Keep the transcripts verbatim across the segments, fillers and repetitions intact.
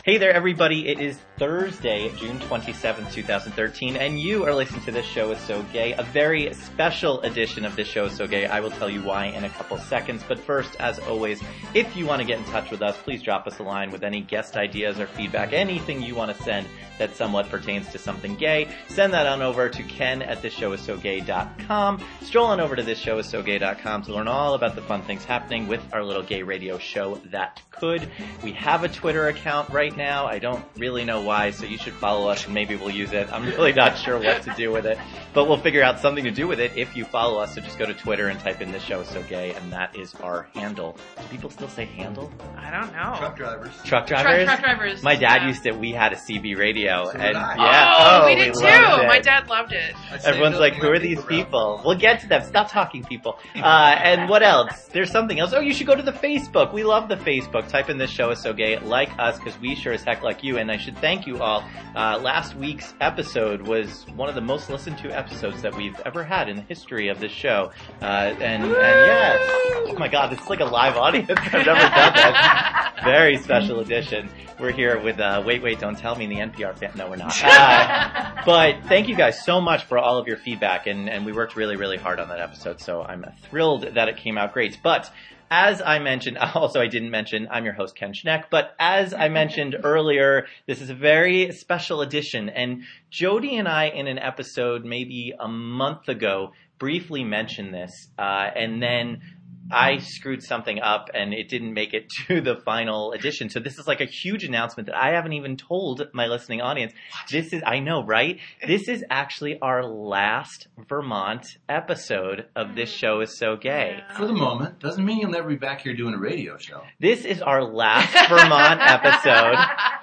Hey there, everybody. It is Thursday, June twenty-seventh, twenty thirteen, and you are listening to This Show Is So Gay, a very special edition of This Show Is So Gay. I will tell you why in a couple seconds, but first, as always, if you want to get in touch with us, please drop us a line with any guest ideas or feedback, anything you want to send that somewhat pertains to something gay. Send that on over to ken at this show is so gay dot com. Stroll on over to this show is so gay dot com to learn all about the fun things happening with our little gay radio show that could. We have a Twitter account right now. I don't really know why, so you should follow us and maybe we'll use it. I'm really not sure what to do with it, but we'll figure out something to do with it if you follow us. So just go to Twitter and type in This Show Is So Gay, and that is our handle. Do people still say handle? I don't know. Truck drivers. Truck drivers? Truck, truck drivers. My dad yeah. used to, we had a C B radio. So and did I. yeah. Oh, oh, we did too. My dad loved it. Everyone's like, who are these people? We'll get to them. Stop talking, people. Uh, and what else? There's something else. Oh, you should go to the Facebook. We love the Facebook. Type in This Show Is So Gay. Like us, because we sure as heck like you. And I should thank you all. Uh, last week's episode was one of the most listened to episodes that we've ever had in the history of this show. Uh, and, and yeah. Oh my God, this is like a live audience. I've never done that. Very special edition. We're here with, uh, Wait, Wait, Don't Tell Me, the N P R fan. No, we're not. Uh, but thank you guys so much for all of your feedback, and, and we worked really, really hard on that episode, so I'm thrilled that it came out great. But as I mentioned, also I didn't mention, I'm your host, Ken Schneck, but as I mentioned earlier, this is a very special edition, and Jody and I, in an episode maybe a month ago, briefly mentioned this, uh, and then I screwed something up and it didn't make it to the final edition. So this is like a huge announcement that I haven't even told my listening audience. What? This is, I know, right? This is actually our last Vermont episode of This Show Is So Gay. For the moment. Doesn't mean you'll never be back here doing a radio show. This is our last Vermont episode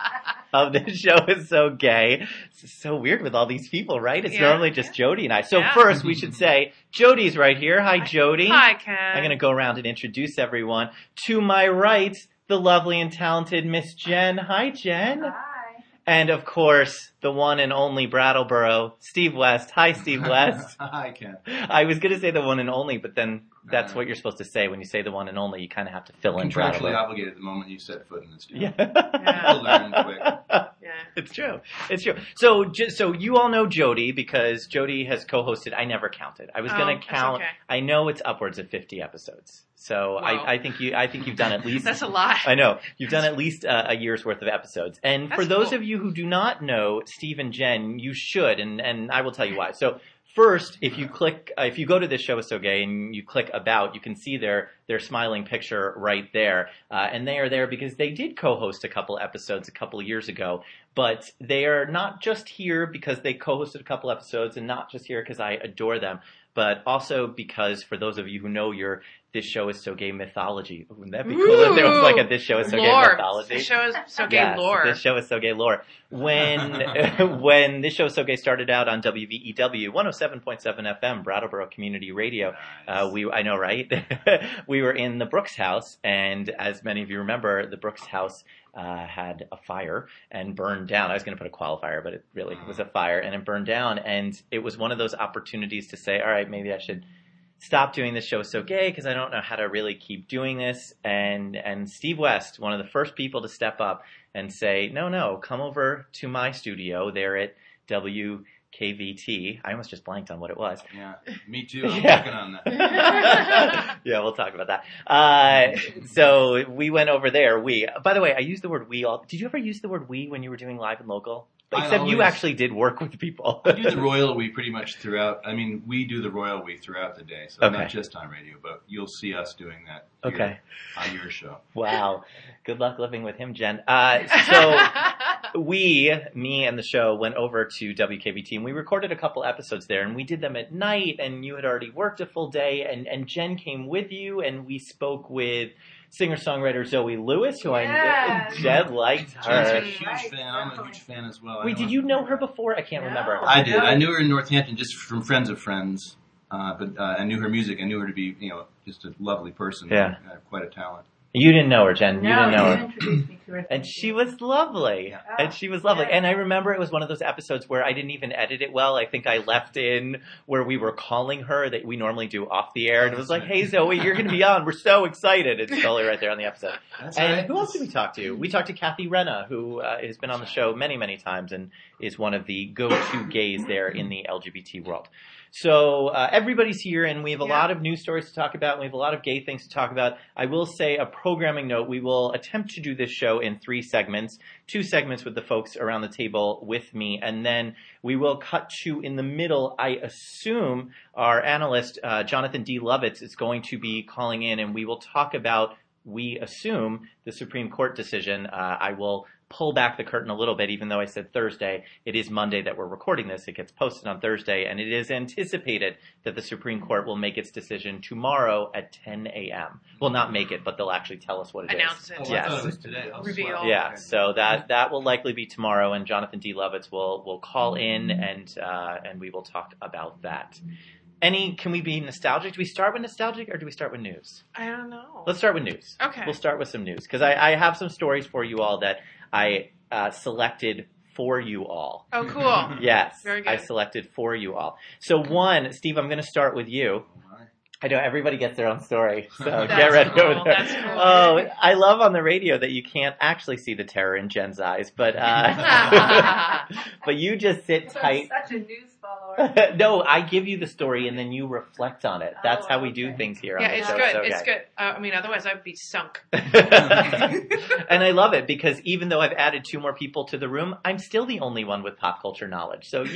of This Show Is So Gay. It's so weird with all these people, right? It's yeah. normally just Jody and I. So yeah. first we should say, Jody's right here. Hi, Jody. Hi, Ken. I'm going to go around and introduce everyone. To my right, the lovely and talented Miss Jen. Hi, Jen. Hi. And of course, the one and only Brattleboro, Steve West. Hi, Steve West. Hi, Ken. I was going to say the one and only, but then that's what you're supposed to say. When you say the one and only, you kind of have to fill in Brattleboro. Contractually obligated the moment you set foot in the studio. Yeah. yeah. You'll learn quick. Yeah. It's true. It's true. So, just, so you all know Jody because Jody has co-hosted. I never counted. I was oh, going to count. Okay. I know it's upwards of fifty episodes. So I, I think you. I think you've done at least. That's a lot. I know you've done at least uh, a year's worth of episodes. And That's for those cool. of you who do not know Steve and Jen, you should, and and I will tell you why. So. First, if you click, uh, if you go to This Show Is So Gay and you click About, you can see their their smiling picture right there. Uh, and they are there because they did co-host a couple episodes a couple of years ago. But they are not just here because they co-hosted a couple episodes and not just here because I adore them, but also because for those of you who know your This Show Is So Gay mythology. Wouldn't that be cool Ooh, if there was like a This Show Is So lore. Gay mythology? This Show Is So Gay yes, lore. This Show Is So Gay lore. When when This Show Is So Gay started out on W V E W one oh seven point seven F M, Brattleboro Community Radio, nice. uh, we I know, right? We were in the Brooks house, and as many of you remember, the Brooks house Uh, had a fire and burned down. I was going to put a qualifier, but it really was a fire, and it burned down. And it was one of those opportunities to say, all right, maybe I should stop doing This Show Is So Gay because I don't know how to really keep doing this. And and Steve West, one of the first people to step up and say, no, no, come over to my studio there at W K V T. I almost just blanked on what it was. Yeah, me too. I'm Yeah. working on that. Yeah, we'll talk about that. Uh, so we went over there. We, by the way, I used the word we all. Did you ever use the word we when you were doing live and local? I Except you always- actually did work with people. I do the royal we pretty much throughout. I mean, we do the royal we throughout the day, so Okay. not just on radio, but you'll see us doing that here Okay. on your show. Wow. Good luck living with him, Jen. Uh, so we, me and the show, went over to W K V T and we recorded a couple episodes there and we did them at night and you had already worked a full day and, and Jen came with you and we spoke with singer-songwriter Zoe Lewis, who Yes. I Jen liked Jen's her. a huge fan. I'm a huge fan as well. I Wait, don't did you know her before? I can't No. remember. I did. I knew her in Northampton just from friends of friends, uh, but uh, I knew her music. I knew her to be, you know, just a lovely person. Yeah. Uh, quite a talent. You didn't know her, Jen. No, you didn't know you her. introduced me to her. And she was lovely. Yeah. And she was lovely. Yeah. And I remember it was one of those episodes where I didn't even edit it well. I think I left in where we were calling her that we normally do off the air. And it was like, hey, Zoe, you're going to be on. We're so excited. It's totally right there on the episode. That's And right. who else did we talk to? We talked to Kathy Renna, who uh, has been on the show many, many times and is one of the go-to gays there in the L G B T world. So uh, everybody's here, and we have a Yeah. lot of news stories to talk about, and we have a lot of gay things to talk about. I will say a programming note, we will attempt to do this show in three segments, two segments with the folks around the table with me, and then we will cut to, in the middle, I assume, our analyst, uh, Jonathan D. Lovitz, is going to be calling in, and we will talk about, we assume, the Supreme Court decision. Uh, I will pull back the curtain a little bit, even though I said Thursday. It is Monday that we're recording this. It gets posted on Thursday, and it is anticipated that the Supreme Court will make its decision tomorrow at ten a.m. Well, not make it, but they'll actually tell us what it Announce is. it. Oh, I Yes. thought it was today. Oh, Reveal. swell. Yeah, Okay. so that that will likely be tomorrow, and Jonathan D. Lovitz will will call in, and uh, and we will talk about that. Any? Can we be nostalgic? Do we start with nostalgic, or do we start with news? I don't know. Let's start with news. Okay. We'll start with some news, because I, I have some stories for you all that I uh, selected for you all. Oh, cool. Yes, Very good. I selected for you all. So one, Steve, I'm going to start with you. I know everybody gets their own story, so That's get ready cool, over there. that's cool. Oh, I love on the radio that you can't actually see the terror in Jen's eyes, but uh, but you just sit tight. Such a news follower. No, I give you the story and then you reflect on it. That's Oh, how we do okay. things here Yeah, on the it's show. good. So It's okay. good. Uh, I mean, otherwise I'd be sunk. And I love it because even though I've added two more people to the room, I'm still the only one with pop culture knowledge. So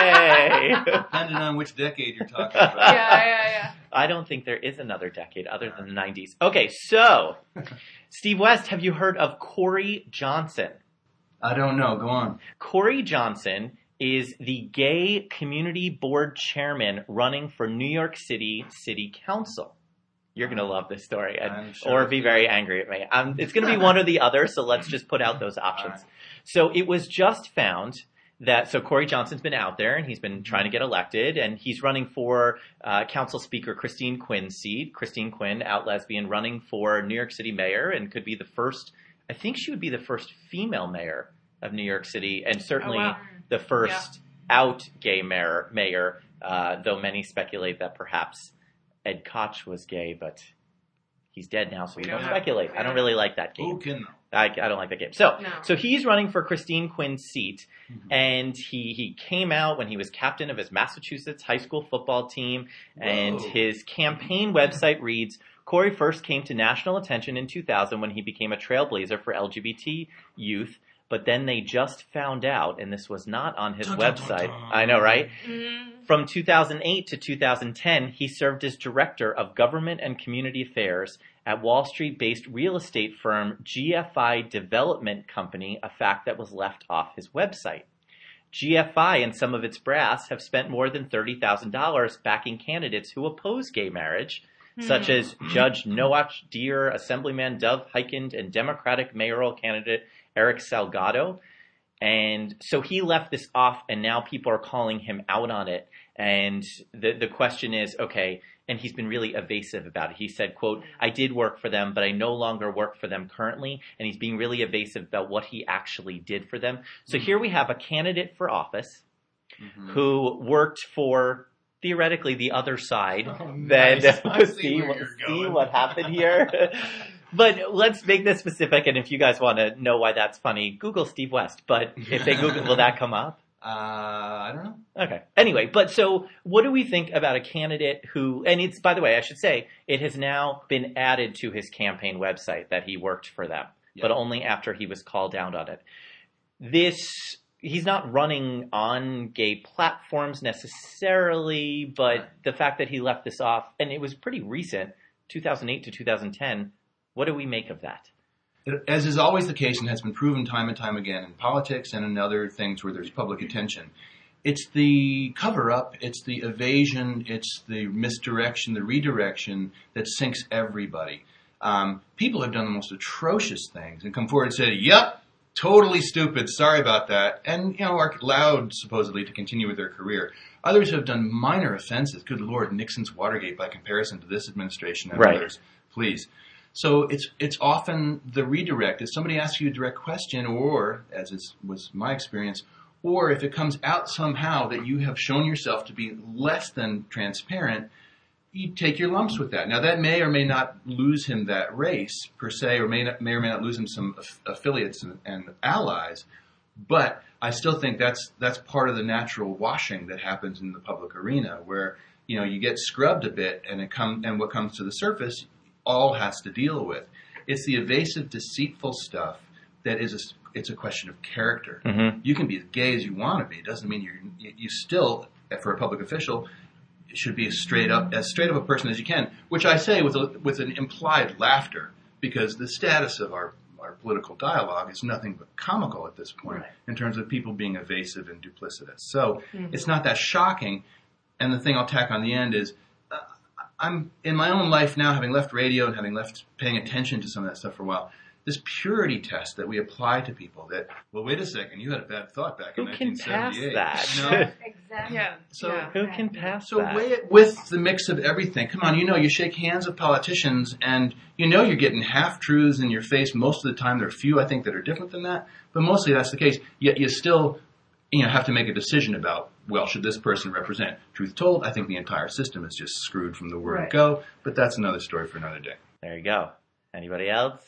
yay! Depending on which decade you're talking about. Yeah, yeah, yeah. I don't think there is another decade other than the nineties. Okay, so Steve West, have you heard of Corey Johnson? I don't know. Go on. Corey Johnson is the gay community board chairman running for New York City City Council. You're going to love this story, and, I'm sure. or be very angry at me. Um, it's going to be one or the other, so let's just put out those options. All right. So it was just found that, so Corey Johnson's been out there, and he's been trying to get elected, and he's running for uh, Council Speaker Christine Quinn's seat. Christine Quinn, out lesbian, running for New York City mayor, and could be the first, I think she would be the first female mayor of New York City, and certainly Oh, wow. the first out gay mayor, mayor uh, though many speculate that perhaps Ed Koch was gay, but he's dead now, so we We don't don't know. speculate. We I don't don't really like that game. Who can know? I, I don't like that game. So, No. so he's running for Christine Quinn's seat, Mhm. and he, he came out when he was captain of his Massachusetts high school football team, and Whoa. his campaign website reads, Corey first came to national attention in two thousand when he became a trailblazer for L G B T youth, but then they just found out, and this was not on his Dun, dun, website. dun, dun. I know, right? Mm. From two thousand eight to two thousand ten, he served as director of government and community affairs at Wall Street-based real estate firm G F I Development Company, a fact that was left off his website. G F I and some of its brass have spent more than thirty thousand dollars backing candidates who oppose gay marriage, such Hmm. as Judge Noach Deer, Assemblyman Dov Hikind, and Democratic mayoral candidate Eric Salgado. And so he left this off, and now people are calling him out on it. And the the question is, okay, and he's been really evasive about it. He said, quote, I did work for them, but I no longer work for them currently. And he's being really evasive about what he actually did for them. So here we have a candidate for office Mhm. who worked for, theoretically, the other side. Oh, Then nice. I see see, where what, you're see going. what happened here. But let's make this specific, and if you guys want to know why that's funny, Google Steve West. But if they Google, will that come up? Uh, I don't know. Okay. Anyway, but so what do we think about a candidate who, and it's, by the way, I should say, it has now been added to his campaign website that he worked for them, Yeah. but only after he was called out on it. This, he's not running on gay platforms necessarily, but Right. the fact that he left this off, and it was pretty recent, two thousand eight to two thousand ten, what do we make of that? As is always the case and has been proven time and time again in politics and in other things where there's public attention, it's the cover-up, it's the evasion, it's the misdirection, the redirection that sinks everybody. Um, people have done the most atrocious things and come forward and say, yep, totally stupid, sorry about that, and you know are allowed supposedly to continue with their career. Others have done minor offenses. Good Lord, Nixon's Watergate by comparison to this administration and Right. others. Please. So it's it's often the redirect. If somebody asks you a direct question, or, as is, was my experience, or if it comes out somehow that you have shown yourself to be less than transparent, you take your lumps with that. Now, that may or may not lose him that race, per se, or may, not, may or may not lose him some aff- affiliates and, and allies, but I still think that's that's part of the natural washing that happens in the public arena, where, you know, you get scrubbed a bit, and it come and what comes to the surface all has to deal with. It's the evasive, deceitful stuff that is a, it's a question of character. Mm-hmm. You can be as gay as you want to be. It doesn't mean you're you, you still, for a public official, should be as straight up as straight up a person as you can. Which I say with a, with an implied laughter, because the status of our our political dialogue is nothing but comical at this point, Right. in terms of people being evasive and duplicitous. So Mm-hmm. it's not that shocking. And the thing I'll tack on the end is, uh, I'm in my own life now, having left radio and having left paying attention to some of that stuff for a while. This purity test that we apply to people that, well, wait a second, you had a bad thought back Who in can pass nineteen seventy-eight. that? You know? Exactly. Yeah. So- yeah. Who can pass So that? weigh it with the mix of everything. Come on, you know, you shake hands with politicians, and you know you're getting half-truths in your face most of the time. There are a few, I think, that are different than that, but mostly that's the case. Yet you still, you know, have to make a decision about, well, should this person represent? Truth told, I think the entire system is just screwed from the word Right. go, but that's another story for another day. There you go. Anybody else?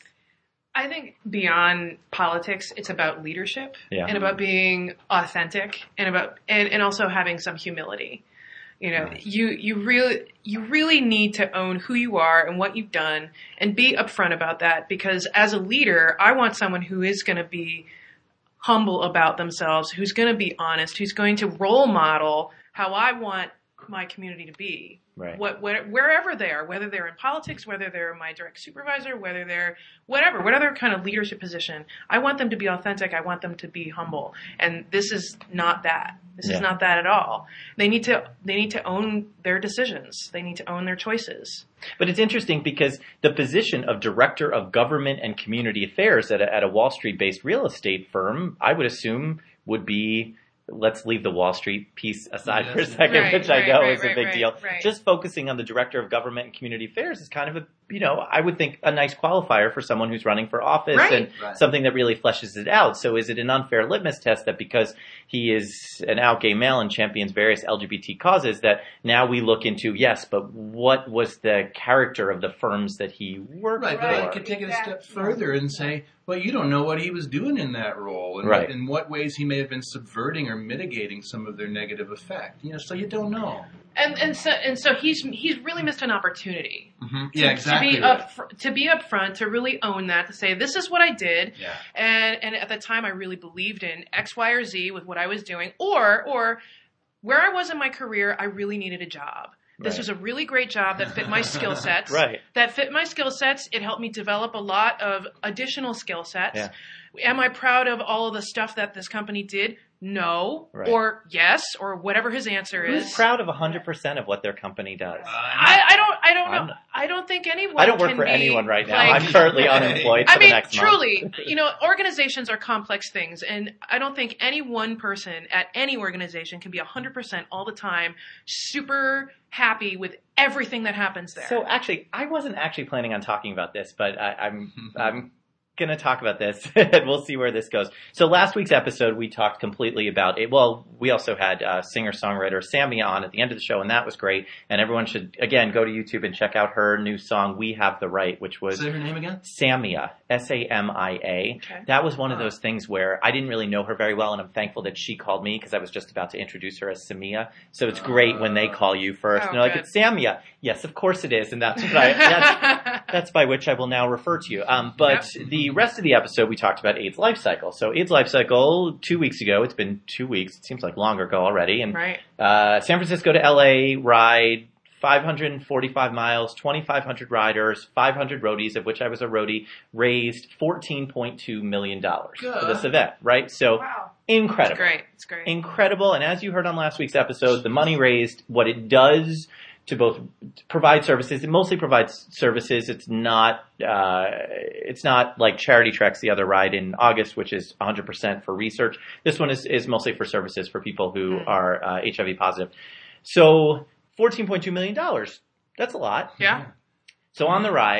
I think beyond politics, it's about leadership Yeah. and about being authentic and about and, and also having some humility. You know, Nice. you you really you really need to own who you are and what you've done and be upfront about that, because as a leader, I want someone who is going to be humble about themselves, who's going to be honest, who's going to role model how I want my community to be. Right. What, what, wherever they are, whether they're in politics, whether they're my direct supervisor, whether they're whatever, whatever kind of leadership position, I want them to be authentic. I want them to be humble. And this is not that. This Yeah. is not that at all. They need to, they need to own their decisions. They need to own their choices. But it's interesting because the position of Director of Government and Community Affairs at a, at a Wall Street-based real estate firm, I would assume, would be, let's leave the Wall Street piece aside for a Yes. second, Right, which I right, know right, is a right, big right, deal. right. Just focusing on the Director of Government and Community Affairs is kind of a, you know, I would think a nice qualifier for someone who's running for office Right. and Right. something that really fleshes it out. So is it an unfair litmus test that because he is an out gay male and champions various L G B T causes that now we look into, yes, but what was the character of the firms that he worked Right, for? but I could take it a step further and say, well, you don't know what he was doing in that role, and Right. what, in what ways he may have been subverting or mitigating some of their negative effect. You know, so you don't know. And, and so, and so he's, he's really missed an opportunity. Mm-hmm. Yeah, exactly. To be right. up, fr- to be upfront, to really own that, to say, this is what I did. Yeah. And, and at the time I really believed in X, Y, or Z with what I was doing, or, or where I was in my career, I really needed a job. This Right. was a really great job that fit my skill sets. Right. That fit my skill sets. It helped me develop a lot of additional skill sets. Yeah. Am I proud of all of the stuff that this company did? No. Right. Or yes, or whatever his answer is. Who's proud of one hundred percent of what their company does? I, I don't. I don't I'm know. not- I don't think anyone. I don't work can for be, anyone right now. like- I'm currently unemployed for I mean, the next truly, month. you know, organizations are complex things, and I don't think any one person at any organization can be one hundred percent all the time super happy with everything that happens there. So actually, I wasn't actually planning on talking about this, but I, I'm I'm going to talk about this, and we'll see where this goes. So last week's episode, we talked completely about it. Well, we also had uh, singer-songwriter Samia on at the end of the show, and that was great. And everyone should, again, go to YouTube and check out her new song, We Have the Right, which was Say her name again? Samia, S A M I A. Okay. That was one of those things where I didn't really know her very well, and I'm thankful that she called me because I was just about to introduce her as Samia. So it's great when they call you first. Oh, and they're like, good. it's Samia. Yes, of course it is. And that's what I, that's, that's by which I will now refer to you. Um, but the rest of the episode, we talked about AIDS Life Cycle. So AIDS Life Cycle, two weeks ago, it's been two weeks. It seems like longer ago already. And Right. uh, San Francisco to L A ride, five hundred forty-five miles, twenty-five hundred riders, five hundred roadies, of which I was a roadie, raised fourteen point two million dollars for this event, right? So Wow. incredible. It's great. It's great. Incredible. And as you heard on last week's episode, the money raised, what it does to both provide services, it mostly provides services. It's not, uh, it's not like Charity Treks, the other ride in August, which is one hundred percent for research. This one is, is mostly for services for people who Mm. are uh, H I V positive. So fourteen point two million dollars. That's a lot. yeah. So on the ride,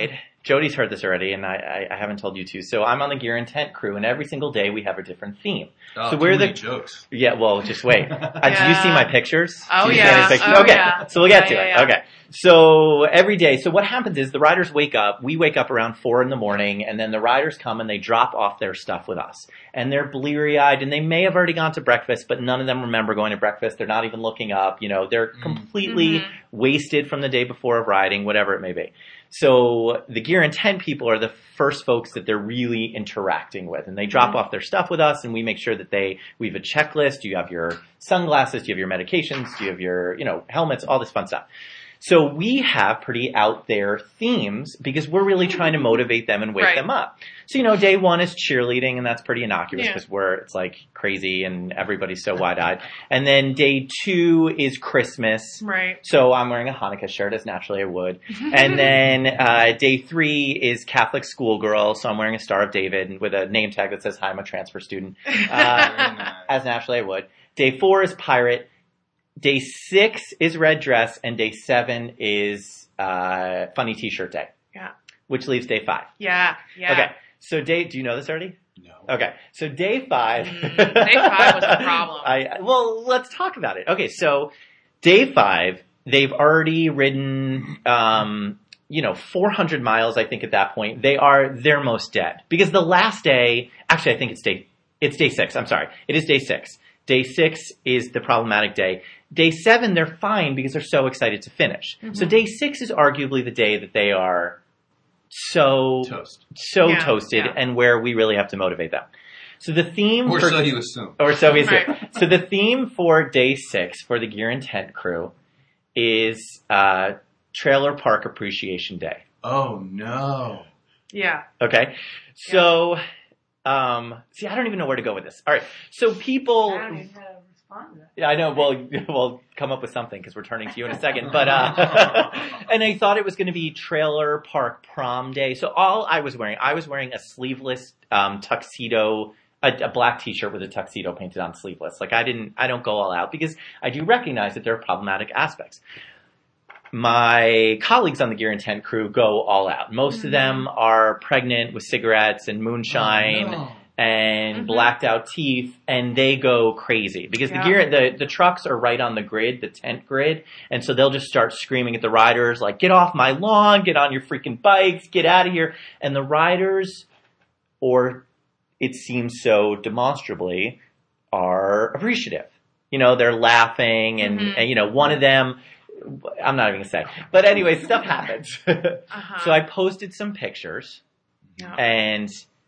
Jody's heard this already, and I, I, I haven't told you too. So I'm on the Gear Intent crew, and every single day we have a different theme. Oh, so too we're many the jokes. Yeah, well, just wait. Uh, do you see my pictures? Oh, do you see yeah. any pictures? Oh, okay, yeah. so we'll get Yeah, to yeah, it. yeah. Okay. So every day, so what happens is the riders wake up, we wake up around four in the morning, and then the riders come and they drop off their stuff with us. And they're bleary-eyed, and they may have already gone to breakfast, but none of them remember going to breakfast. They're not even looking up, you know, they're completely Mm-hmm. wasted from the day before of riding, whatever it may be. So the Gear Intent people are the first folks that they're really interacting with, and they drop Mm-hmm. off their stuff with us, and we make sure that they, we have a checklist. Do you have your sunglasses? Do you have your medications? Do you have your, you know, helmets? All this fun stuff. So we have pretty out there themes because we're really trying to motivate them and wake Right. them up. So, you know, day one is cheerleading, and that's pretty innocuous Yeah. because we're, it's like crazy and everybody's so wide-eyed. And then day two is Christmas. Right. So I'm wearing a Hanukkah shirt, as naturally I would. And then uh, day three is Catholic schoolgirl, so I'm wearing a Star of David with a name tag that says, "Hi, I'm a transfer student," uh, Very nice. as naturally I would. Day four is pirate. Day six is red dress, and day seven is uh, funny T-shirt day, Yeah. which leaves day five. Yeah. Yeah. Okay, so day, do you know this already? No. Okay, so day five. Mm, day five was the problem. I, well, let's talk about it. Okay, so day five, they've already ridden, um, you know, four hundred miles, I think at that point. They are, they're most dead. Because the last day, actually I think it's day, it's day six, I'm sorry. It is day six. Day six is the problematic day. Day seven, they're fine because they're so excited to finish. Mm-hmm. So day six is arguably the day that they are so, Toast. so Yeah, toasted yeah. and where we really have to motivate them. So the theme Or for, so you assume. or so we assume. Right. So the theme for day six for the Gear Intent crew is uh, Trailer Park Appreciation Day. Oh, no. Yeah. Okay, so um, see, I don't even know where to go with this. All right, so people. I don't even know how to respond to that. Yeah, I know. Well, we'll come up with something because we're turning to you in a second. But uh, and I thought it was going to be Trailer Park Prom Day. So all I was wearing, I was wearing a sleeveless um, tuxedo, a, a black T-shirt with a tuxedo painted on sleeveless. Like I didn't, I don't go all out because I do recognize that there are problematic aspects. My colleagues on the Gear Intent crew go all out. Most Mm-hmm. of them are pregnant with cigarettes and moonshine. Oh, no. And Mhm. blacked out teeth, and they go crazy because Yeah. the gear, the, the trucks are right on the grid, the tent grid, and so they'll just start screaming at the riders like, "Get off my lawn! Get on your freaking bikes! Get out of here!" And the riders, or it seems so demonstrably, are appreciative. You know, they're laughing, and, Mhm. and you know, one of them, I'm not even gonna say, but anyway, stuff happens. Uh-huh. So I posted some pictures, Yeah. and.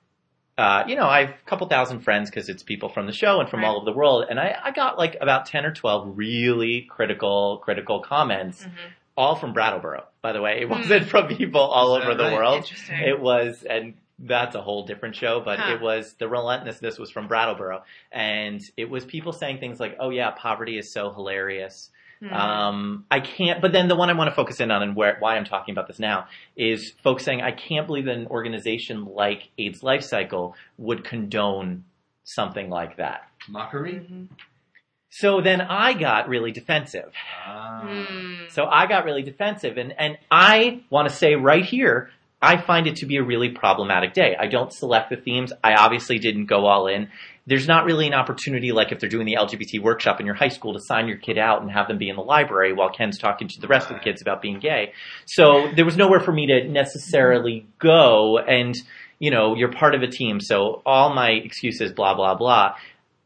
Uh, you know, I have a couple thousand friends because it's people from the show and from Right. all over the world. And I, I got like about ten or twelve really critical, critical comments, Mhm. all from Brattleboro, by the way. It Hmm. wasn't from people all Is that over the right? world. Interesting. It was, and that's a whole different show, but Huh. it was, the relentlessness was from Brattleboro. And it was people saying things like, "Oh yeah, poverty is so hilarious." Mhm. Um, I can't, but then the one I want to focus in on and where, why I'm talking about this now is folks saying, "I can't believe that an organization like AIDS Life Cycle would condone something like that." Mockery? Mhm. So then I got really defensive. Ah. Mm. So I got really defensive, and, and I want to say right here, I find it to be a really problematic day. I don't select the themes. I obviously didn't go all in. There's not really an opportunity, like if they're doing the L G B T workshop in your high school, to sign your kid out and have them be in the library while Ken's talking to the rest of the kids about being gay. So there was nowhere for me to necessarily go, and, you know, you're part of a team, so all my excuses, blah, blah, blah.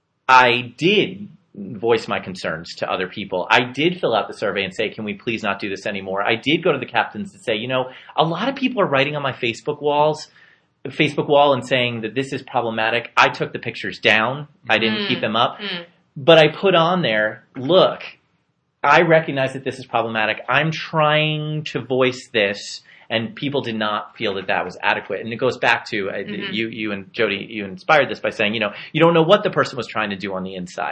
I did voice my concerns to other people. I did fill out the survey and say, "Can we please not do this anymore?" I did go to the captains and say, you know, a lot of people are writing on my Facebook walls, Facebook wall and saying that this is problematic. I took the pictures down. I didn't Mm. keep them up. Mm. But I put on there, look, I recognize that this is problematic. I'm trying to voice this, and people did not feel that that was adequate. And it goes back to, uh, Mhm. you, you and Jody, you inspired this by saying, you know, you don't know what the person was trying to do on the inside.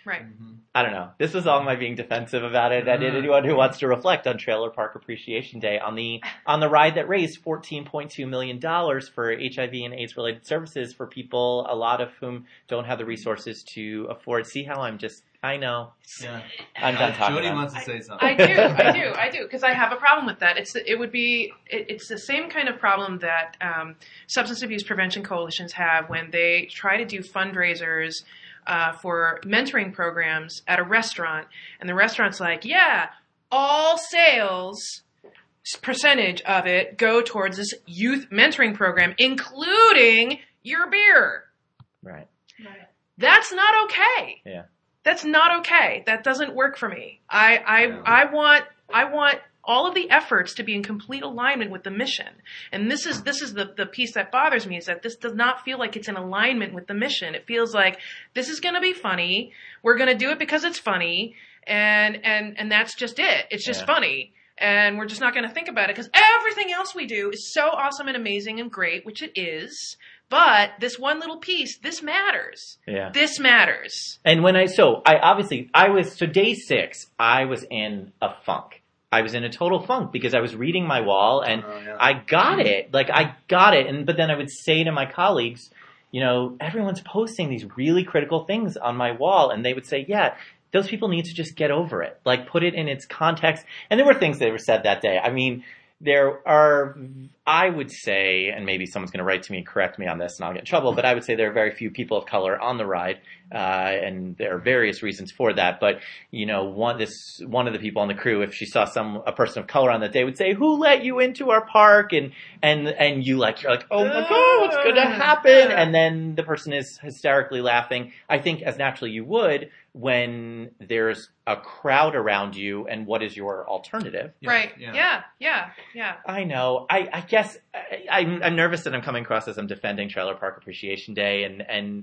Right. Mm-hmm. I don't know. This was all my being defensive about it. And anyone who wants to reflect on Trailer Park Appreciation Day on the on the ride that raised fourteen point two million dollars for H I V and AIDS related services for people, a lot of whom don't have the resources to afford. See how I'm just, I know. Yeah. I'm done talking Jody about wants to I, say something. I do, I do, I do, because I have a problem with that. It's it would be it, it's the same kind of problem that um, substance abuse prevention coalitions have when they try to do fundraisers uh, for mentoring programs at a restaurant, and the restaurant's like, yeah, all sales percentage of it go towards this youth mentoring program, including your beer. Right. Right. That's not okay. Yeah. That's not okay. That doesn't work for me. I, I, Yeah. I want, I want all of the efforts to be in complete alignment with the mission. And this is, this is the, the piece that bothers me, is that this does not feel like it's in alignment with the mission. It feels like this is going to be funny. We're going to do it because it's funny. And, and, and that's just it. It's just Yeah. funny. And we're just not going to think about it because everything else we do is so awesome and amazing and great, which it is. But this one little piece, this matters. Yeah. This matters. And when I, so I obviously, I was, so day six, I was in a funk. I was in a total funk because I was reading my wall and Oh, yeah. I got it. Like, I got it. And, but then I would say to my colleagues, you know, everyone's posting these really critical things on my wall. And they would say, yeah, those people need to just get over it. Like, put it in its context. And there were things that were said that day. I mean, there are, I would say, and maybe someone's going to write to me and correct me on this and I'll get in trouble, but I would say there are very few people of color on the ride, uh, and there are various reasons for that. But, you know, one, this, one of the people on the crew, if she saw some, a person of color on that day, would say, who let you into our park? And, and, and you like, you're like, oh my God, what's going to happen? And then the person is hysterically laughing. I think as naturally you would when there's a crowd around you and what is your alternative? Yeah, Right. yeah. Yeah. Yeah. Yeah. I know. I, I guess I, I'm, I'm nervous that I'm coming across as I'm defending Trailer Park Appreciation Day, and and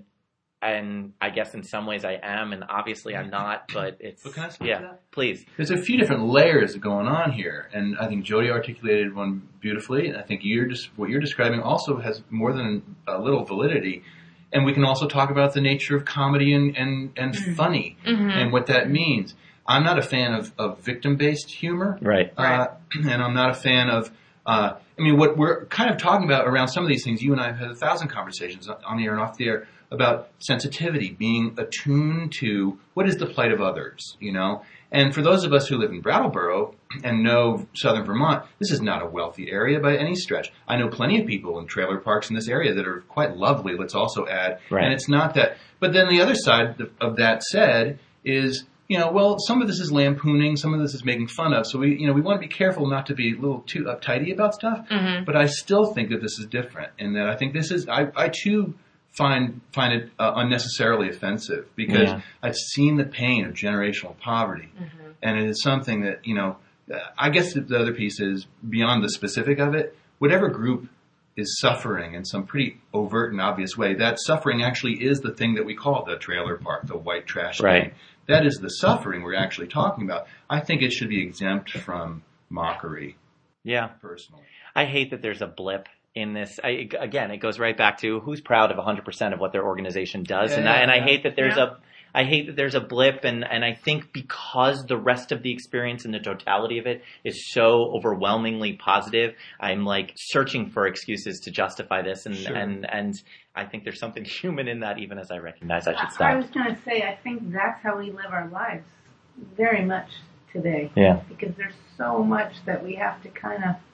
and I guess in some ways I am, and obviously I'm not. But it's But can I speak yeah. to that? Please. There's a few different layers going on here, and I think Jody articulated one beautifully, and I think you're just what you're describing also has more than a little validity. And we can also talk about the nature of comedy and and, and Mm-hmm. funny and what that means. I'm not a fan of, of victim-based humor, Right. uh, and I'm not a fan of. Uh, I mean, what we're kind of talking about around some of these things, you and I have had a thousand conversations on the air and off the air about sensitivity, being attuned to what is the plight of others, you know? And for those of us who live in Brattleboro and know southern Vermont, this is not a wealthy area by any stretch. I know plenty of people in trailer parks in this area that are quite lovely, let's also add. Right. And it's not that. But then the other side of that said is, you know, well, some of this is lampooning, some of this is making fun of. So we, you know, we want to be careful not to be a little too uptighty about stuff. Mm-hmm. But I still think that this is different, and that I think this is. I, I too find find it uh, unnecessarily offensive because Yeah. I've seen the pain of generational poverty, Mm-hmm. and it is something that you know. uh, I guess the, the other piece is beyond the specific of it. Whatever group is suffering in some pretty overt and obvious way, that suffering actually is the thing that we call the trailer park, the white trash can. Right. That is the suffering we're actually talking about. I think it should be exempt from mockery, Yeah. personally. I hate that there's a blip in this. I, again, it goes right back to who's proud of one hundred percent of what their organization does, Yeah, and I, and I yeah. hate that there's Yeah. a. I hate that there's a blip, and, and I think because the rest of the experience and the totality of it is so overwhelmingly positive, I'm like searching for excuses to justify this, and Sure. and, and I think there's something human in that, even as I recognize I should I, stop. I was going to say, I think that's how we live our lives very much today. Yeah. Because there's so much that we have to kind of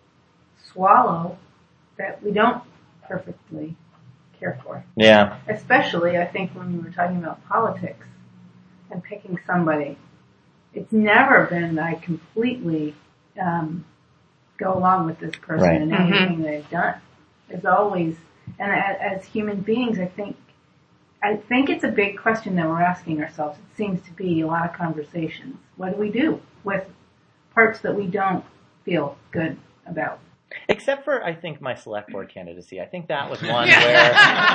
swallow that we don't perfectly care for. Yeah. Especially, I think, when we were talking about politics and picking somebody. It's never been I completely um, go along with this person Right. and Mhm. anything they've done. There's always, and a- as human beings, I think, I think it's a big question that we're asking ourselves. It seems to be a lot of conversations. What do we do with parts that we don't feel good about? Except for, I think, my select board candidacy. I think that was one Yeah. where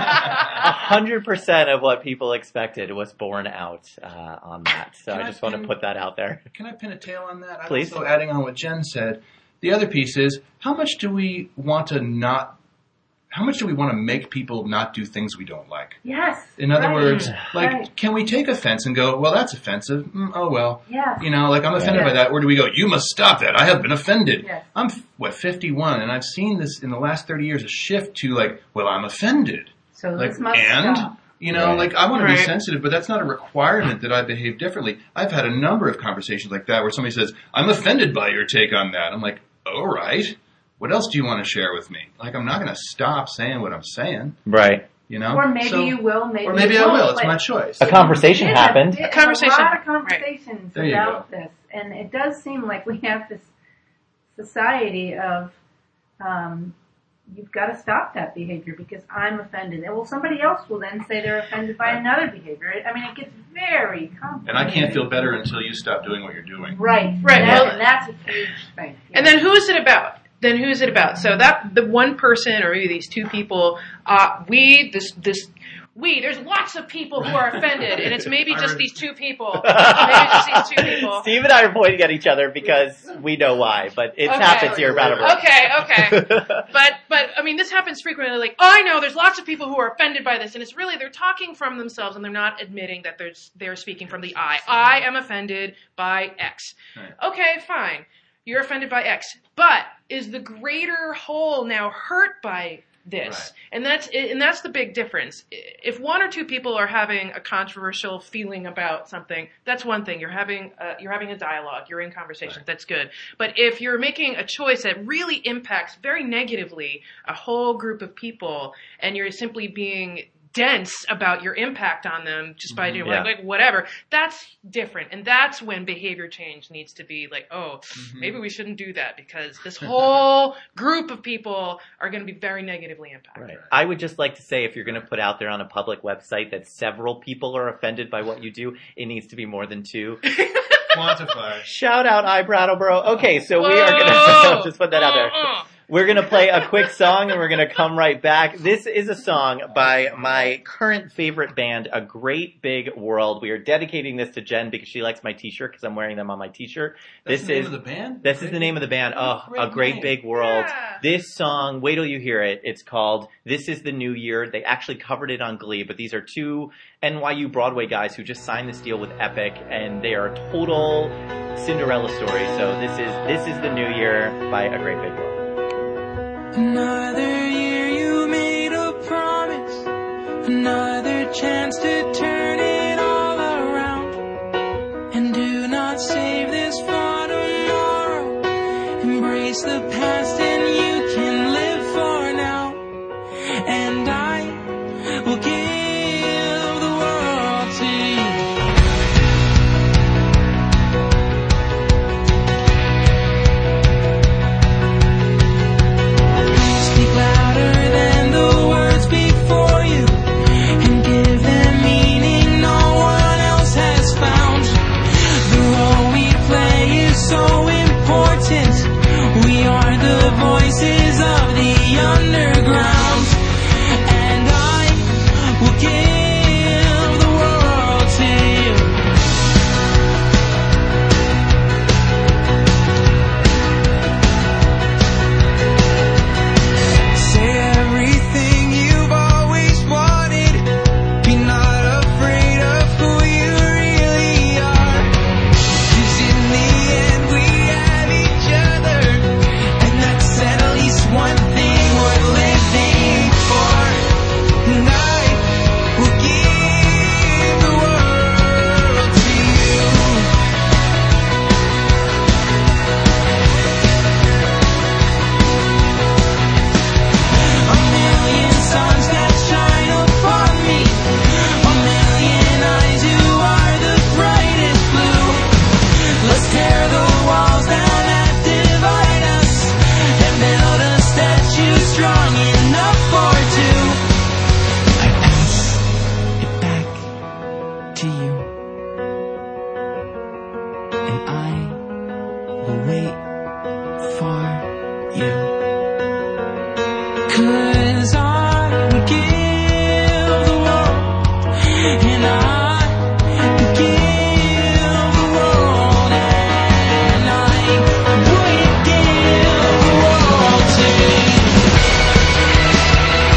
a hundred percent of what people expected was borne out uh, on that. So Can I I just want to pin- put that out there. Can I pin a tail on that? Please. Also, adding on what Jen said, the other piece is how much do we want to not how much do we want to make people not do things we don't like? Yes. In other right. words, like, right. can we take offense and go, well, that's offensive. Mm, oh, well. Yes. You know, like, I'm offended Yes. by that. Or do we go, you must stop that. I have been offended. Yes. I'm, what, fifty-one, and I've seen this in the last thirty years, a shift to, like, well, I'm offended. So Like, this must and, stop. you know, Right. like, I want to be Right. sensitive, but that's not a requirement that I behave differently. I've had a number of conversations like that where somebody says, I'm offended by your take on that. I'm like, all right. What else do you want to share with me? Like, I'm not going to stop saying what I'm saying, Right. you know? Or maybe So- you will, maybe Or maybe you I won't, will. It's but my choice. A conversation it is a- happened. it- A conversation. A lot of Right. conversations There you about this. And it does seem like we have this society of, um, you've got to stop that behavior because I'm offended. And well, somebody else will then say they're offended by Right. another behavior. I mean, it gets very complicated. And I can't feel better until you stop doing what you're doing. Right. Right, That- well- and that's a huge thing. And then who is it about? Then who is it about? So that the one person or maybe these two people, uh, we this this we there's lots of people who are offended, and it's maybe just these two people. Maybe just these two people. Steve and I are pointing at each other because we know why, but it Okay. happens here about a Okay, okay. But but I mean, this happens frequently. Like, oh, I know there's lots of people who are offended by this, and it's really they're talking from themselves, and they're not admitting that there's they're speaking from the I. I am offended by X. Right. Okay, fine. You're offended by X, but is the greater whole now hurt by this? Right. And that's and that's the big difference. If one or two people are having a controversial feeling about something, that's one thing. You're having a, you're having a dialogue. You're in conversation. Right. That's good. But if you're making a choice that really impacts very negatively a whole group of people, and you're simply being dense about your impact on them just by doing Yeah. like, like whatever, that's different. And that's when behavior change needs to be like, oh, Mm-hmm. maybe we shouldn't do that because this whole group of people are going to be very negatively impacted. Right. I would just like to say if you're going to put out there on a public website that several people are offended by what you do, it needs to be more than two. Quantify. Shout out I Brattleboro. Okay, so we are going Whoa! to just put that out there. Uh-uh. We're going to play a quick song and we're going to come right back. This is a song by my current favorite band, A Great Big World. We are dedicating this to Jen because she likes my t-shirt because I'm wearing them on my t-shirt. That's This the name is of the band? This is the name of the band. Oh, Great A Great name. Big World. Yeah. This song, wait till you hear it. It's called This Is the New Year. They actually covered it on Glee, but these are two N Y U Broadway guys who just signed this deal with Epic, and they are a total Cinderella story. So this is This Is the New Year by A Great Big World. Another year you made a promise, another chance to turn it all around. And do not save this for tomorrow. Embrace the past and you can live for now. And I will give the world to you. Speak louder than the words speak for you, and give them meaning no one else has found. The role we play is so important. We are the voices of the underground, and I will give the world to you. Say everything you've always wanted. Be not afraid of who you really are. 'Cause in the end we have each other, and that's at least one thing worth living for. And I will give the world to you. A million suns that shine upon me, a million eyes who are the brightest blue. Let's tear the walls down that divide us, and build a statue strong enough for two. I pass it back to you, and I will wait for you. 'Cause I will give the world, and I will give the world, and I will give the world to you.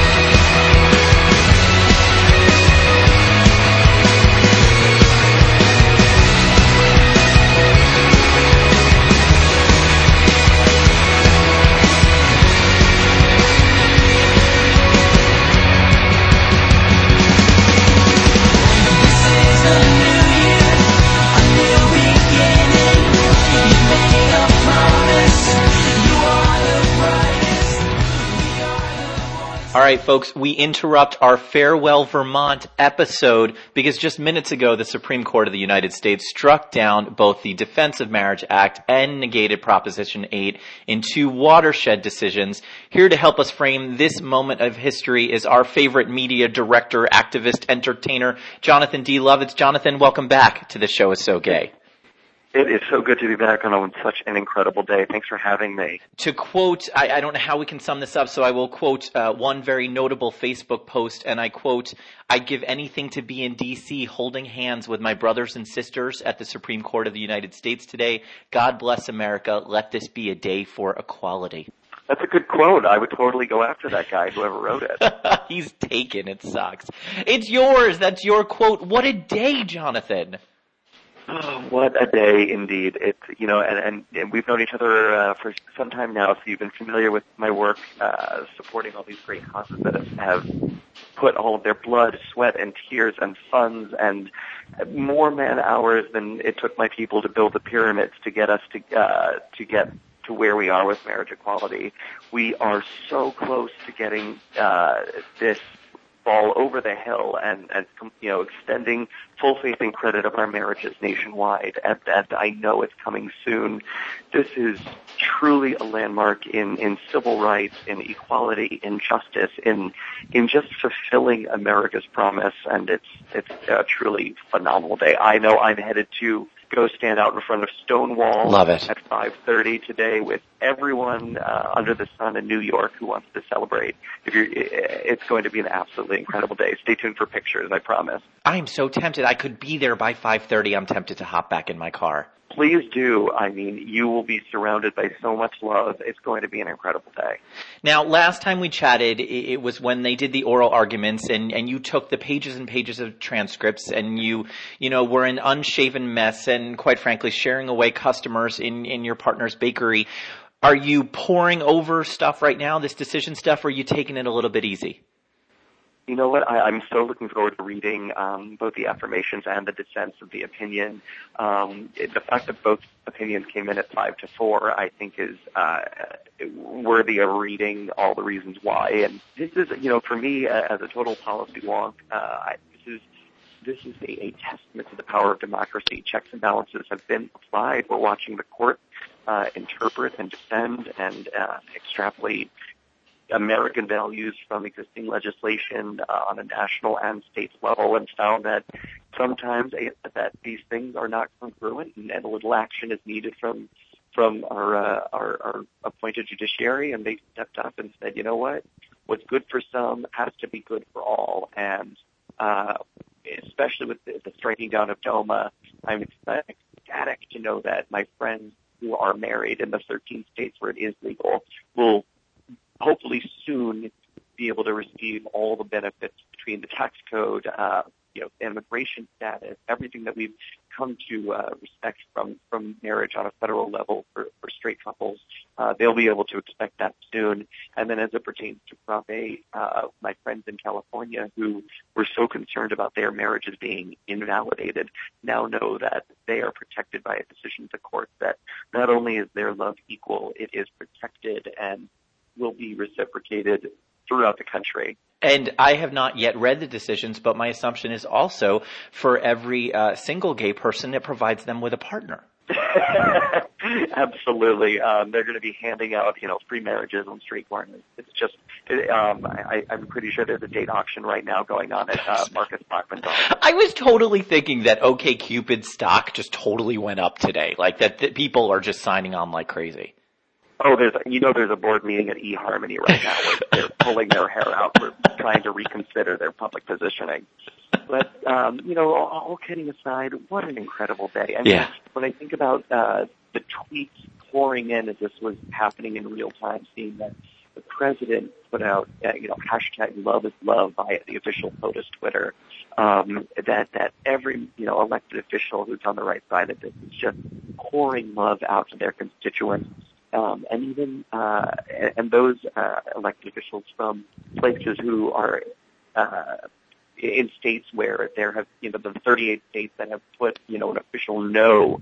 All right, folks, we interrupt our Farewell Vermont episode because just minutes ago, the Supreme Court of the United States struck down both the Defense of Marriage Act and negated Proposition eight in two watershed decisions. Here to help us frame this moment of history is our favorite media director, activist, entertainer, Jonathan D. Lovitz. Jonathan, welcome back to The Show Is So Gay. It is so good to be back on such an incredible day. Thanks for having me. To quote, I, I don't know how we can sum this up, so I will quote uh, one very notable Facebook post, and I quote, "I'd give anything to be in D C holding hands with my brothers and sisters at the Supreme Court of the United States today. God bless America. Let this be a day for equality." That's a good quote. I would totally go after that guy, whoever wrote it. He's taken. It sucks. It's yours. That's your quote. What a day, Jonathan. Oh, what a day indeed. It's, you know, and, and, and we've known each other uh, for some time now, so you've been familiar with my work uh, supporting all these great causes that have put all of their blood, sweat, and tears and funds and more man hours than it took my people to build the pyramids to get us to uh, to get to where we are with marriage equality. We are so close to getting uh, this ball over the hill and, and, you know, extending full faith and credit of our marriages nationwide. And, and I know it's coming soon. This is truly a landmark in, in civil rights, in equality, in justice, in, in just fulfilling America's promise. And it's, it's a truly phenomenal day. I know I'm headed to go stand out in front of Stonewall Love it. at five thirty today with everyone uh, under the sun in New York who wants to celebrate. If you're, it's going to be an absolutely incredible day. Stay tuned for pictures, I promise. I'm so tempted. I could be there by five thirty. I'm tempted to hop back in my car. Please do. I mean, you will be surrounded by so much love. It's going to be an incredible day. Now, last time we chatted, it was when they did the oral arguments, and, and you took the pages and pages of transcripts, and you, you know, were an unshaven mess, and quite frankly, sharing away customers in, in your partner's bakery. Are you pouring over stuff right now, this decision stuff, or are you taking it a little bit easy? You know what? I, I'm so looking forward to reading um, both the affirmations and the dissents of the opinion. Um, it, the fact that both opinions came in at five to four, I think, is uh, worthy of reading all the reasons why. And this is, you know, for me uh, as a total policy wonk, uh, I, this is this is a, a testament to the power of democracy. Checks and balances have been applied. We're watching the court uh, interpret and defend and uh, extrapolate American values from existing legislation uh, on a national and state level, and found that sometimes a, that these things are not congruent, and, and a little action is needed from from our, uh, our our appointed judiciary. And they stepped up and said, you know what, what's good for some has to be good for all. And uh, especially with the, the striking down of DOMA, I'm ecstatic to know that my friends who are married in the thirteen states where it is legal will hopefully soon be able to receive all the benefits between the tax code, uh, you know, immigration status, everything that we've come to uh, respect from, from marriage on a federal level for, for straight couples. Uh, they'll be able to expect that soon. And then as it pertains to Prop eight, uh, my friends in California who were so concerned about their marriages being invalidated now know that they are protected by a decision of the court that not only is their love equal, it is protected and will be reciprocated throughout the country. And I have not yet read the decisions, but my assumption is also for every uh, single gay person, it provides them with a partner. Absolutely. Um, they're going to be handing out, you know, free marriages on street corners. It's just, it, um, I, I'm pretty sure there's a date auction right now going on at uh, Marcus Bachman's office. I was totally thinking that OkCupid stock just totally went up today, like that, that people are just signing on like crazy. Oh, there's a, you know there's a board meeting at eHarmony right now where they're pulling their hair out. We're trying to reconsider their public positioning. But, um, you know, all, all kidding aside, what an incredible day. I mean, yeah. When I think about uh, the tweets pouring in as this was happening in real time, seeing that the president put out, uh, you know, hashtag love is love via the official POTUS Twitter, um, that, that every, you know, elected official who's on the right side of this is just pouring love out to their constituents. Um, and even uh, and those uh, elected officials from places who are uh, in states where there have, you know, the thirty-eight states that have put, you know, an official no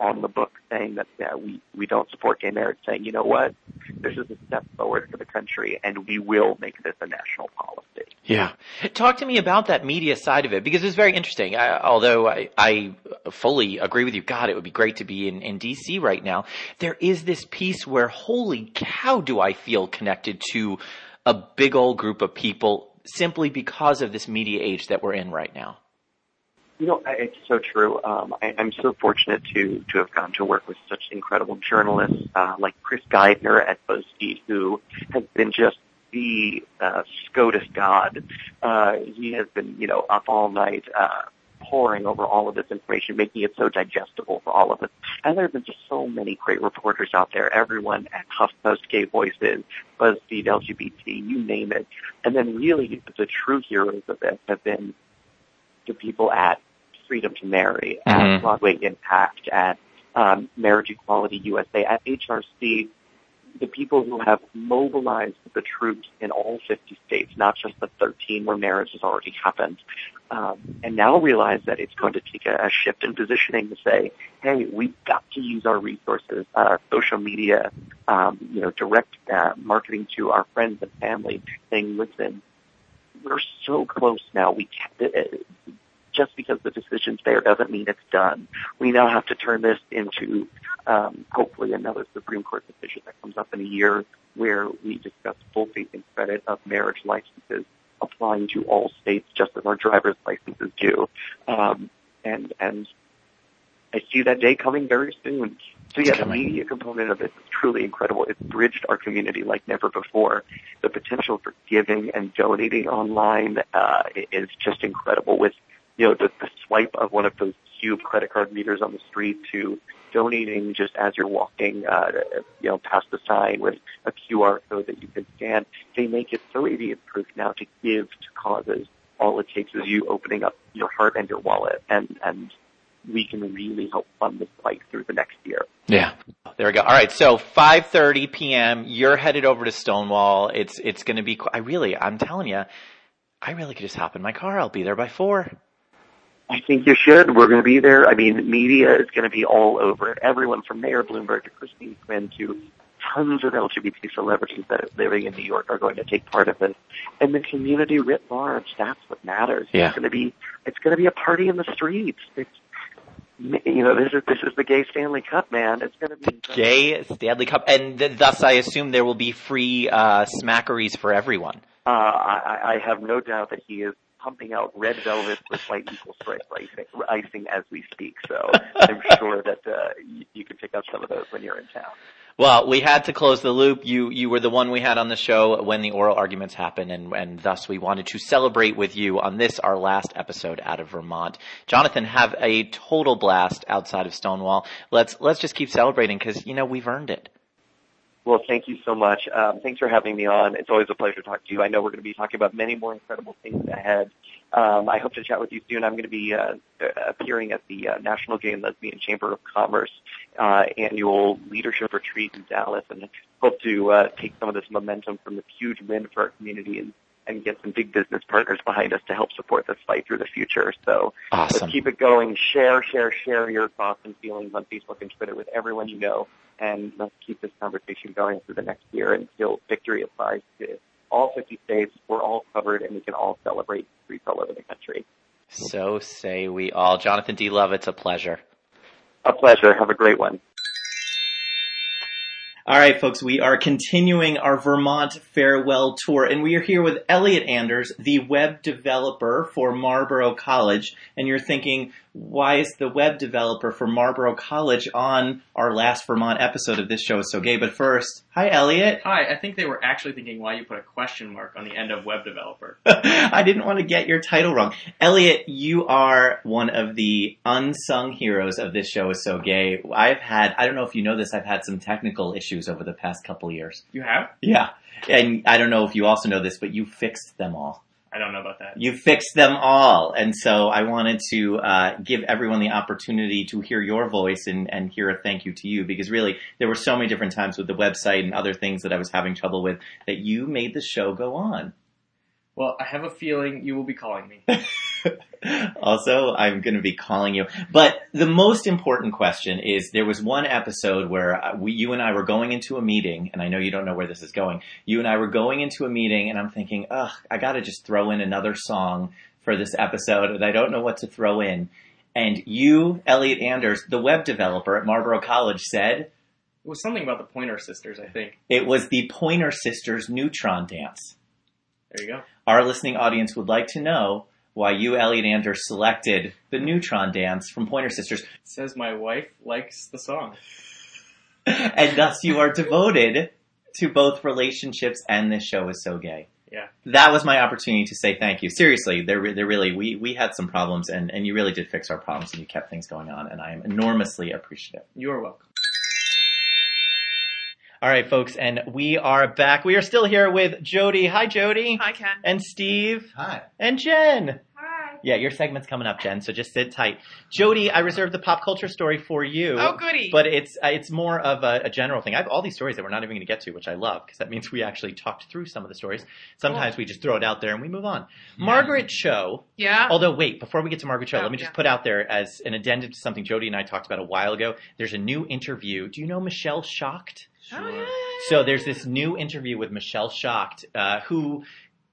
on the book saying that yeah, we, we don't support gay marriage, saying, you know what, this is a step forward for the country, and we will make this a national policy. Yeah. Talk to me about that media side of it, because it's very interesting. I, although I, I fully agree with you, God, it would be great to be in, in D C right now. There is this piece where, holy cow, do I feel connected to a big old group of people simply because of this media age that we're in right now. You know, it's so true. Um, I, I'm so fortunate to to have gotten to work with such incredible journalists uh, like Chris Geidner at BuzzFeed, who has been just the uh, SCOTUS god. Uh, he has been, you know, up all night uh, poring over all of this information, making it so digestible for all of us. And there have been just so many great reporters out there. Everyone at HuffPost, Gay Voices, BuzzFeed, L G B T, you name it. And then really the true heroes of this have been the people at Freedom to Marry, at mm-hmm. Broadway Impact, at um, Marriage Equality U S A, at H R C, the people who have mobilized the troops in all fifty states, not just the thirteen where marriage has already happened, um, and now realize that it's going to take a, a shift in positioning to say, hey, we've got to use our resources, uh, social media, um, you know, direct uh, marketing to our friends and family, saying, listen, we're so close now. We can't, uh, just because the decision's there doesn't mean it's done. We now have to turn this into, um, hopefully another Supreme Court decision that comes up in a year where we discuss full faith and credit of marriage licenses applying to all states just as our driver's licenses do. Um, and, and I see that day coming very soon. So yeah, the media component of it is truly incredible. It's bridged our community like never before. The potential for giving and donating online, uh, is just incredible with, you know, the, the swipe of one of those cube credit card readers on the street to donating just as you're walking, uh, you know, past the sign with a Q R code that you can scan. They make it so idiot-proof now to give to causes. All it takes is you opening up your heart and your wallet, and, and we can really help fund this fight through the next year. Yeah. There we go. All right. So five thirty p.m., you're headed over to Stonewall. It's, it's going to be, I really, I'm telling you, I really could just hop in my car. I'll be there by four. I think you should. We're going to be there. I mean, media is going to be all over it. Everyone from Mayor Bloomberg to Christine Quinn to tons of L G B T celebrities that are living in New York are going to take part of this. And the community writ large, that's what matters. Yeah. It's going to be, it's going to be a party in the streets. It's, you know, this is, this is the gay Stanley Cup, man. It's going to be incredible. Gay Stanley Cup. And th- thus I assume there will be free, uh, smackeries for everyone. Uh, I, I have no doubt that he is pumping out red velvet with white equal stripes icing, icing as we speak. So I'm sure that uh, you, you can pick up some of those when you're in town. Well, we had to close the loop. You you were the one we had on the show when the oral arguments happened, and, and thus we wanted to celebrate with you on this, our last episode out of Vermont. Jonathan, have a total blast outside of Stonewall. Let's let's just keep celebrating because, you know, we've earned it. Well, thank you so much. Um, thanks for having me on. It's always a pleasure to talk to you. I know we're going to be talking about many more incredible things ahead. Um, I hope to chat with you soon. I'm going to be uh, appearing at the uh, National Gay and Lesbian Chamber of Commerce uh, annual leadership retreat in Dallas, and hope to uh, take some of this momentum from this huge win for our community and, and get some big business partners behind us to help support this fight through the future. So awesome. Let's keep it going. Share, share, share your thoughts and feelings on Facebook and Twitter with everyone you know. And let's keep this conversation going through the next year until victory applies to all fifty states. We're all covered, and we can all celebrate streets all over the country. So say we all. Jonathan D. Love, it's a pleasure. A pleasure. Have a great one. All right, folks, we are continuing our Vermont farewell tour, and we are here with Elliot Anders, the web developer for Marlborough College. And you're thinking, why is the web developer for Marlborough College on our last Vermont episode of This Show Is So Gay? But first, hi, Elliot. Hi, I think they were actually thinking why you put a question mark on the end of web developer. I didn't want to get your title wrong. Elliot, you are one of the unsung heroes of This Show Is So Gay. I've had, I don't know if you know this, I've had some technical issues over the past couple of years. You have? Yeah. And I don't know if you also know this, but you fixed them all. I don't know about that. You fixed them all. And so I wanted to uh give everyone the opportunity to hear your voice and, and hear a thank you to you, because really there were so many different times with the website and other things that I was having trouble with that you made the show go on. Well, I have a feeling you will be calling me. Also, I'm going to be calling you. But the most important question is, there was one episode where we, you and I were going into a meeting, and I know you don't know where this is going. You and I were going into a meeting, and I'm thinking, ugh, I got to just throw in another song for this episode, and I don't know what to throw in. And you, Elliot Anders, the web developer at Marlborough College, said... It was something about the Pointer Sisters, I think. It was the Pointer Sisters Neutron Dance. There you go. Our listening audience would like to know why you, Elliot Anders, selected the Neutron Dance from Pointer Sisters. It says my wife likes the song. And thus you are devoted to both relationships and This Show Is So Gay. Yeah. That was my opportunity to say thank you. Seriously, they're, they're really, we, we had some problems, and, and you really did fix our problems, and you kept things going on, and I am enormously appreciative. You are welcome. All right, folks, and we are back. We are still here with Jody. Hi, Jody. Hi, Ken. And Steve. Hi. And Jen. Hi. Yeah, your segment's coming up, Jen, so just sit tight. Jody, I reserved the pop culture story for you. Oh, goody. But it's uh, it's more of a, a general thing. I have all these stories that we're not even going to get to, which I love, because that means we actually talked through some of the stories. Sometimes Cool. we just throw it out there and we move on. Margaret Cho. Yeah. Although, wait, before we get to Margaret Cho, Oh, let me just yeah. put out there as an addendum to something Jody and I talked about a while ago. There's a new interview. Do you know Michelle Schacht? Oh, yeah. So there's this new interview with Michelle Schacht, uh, who,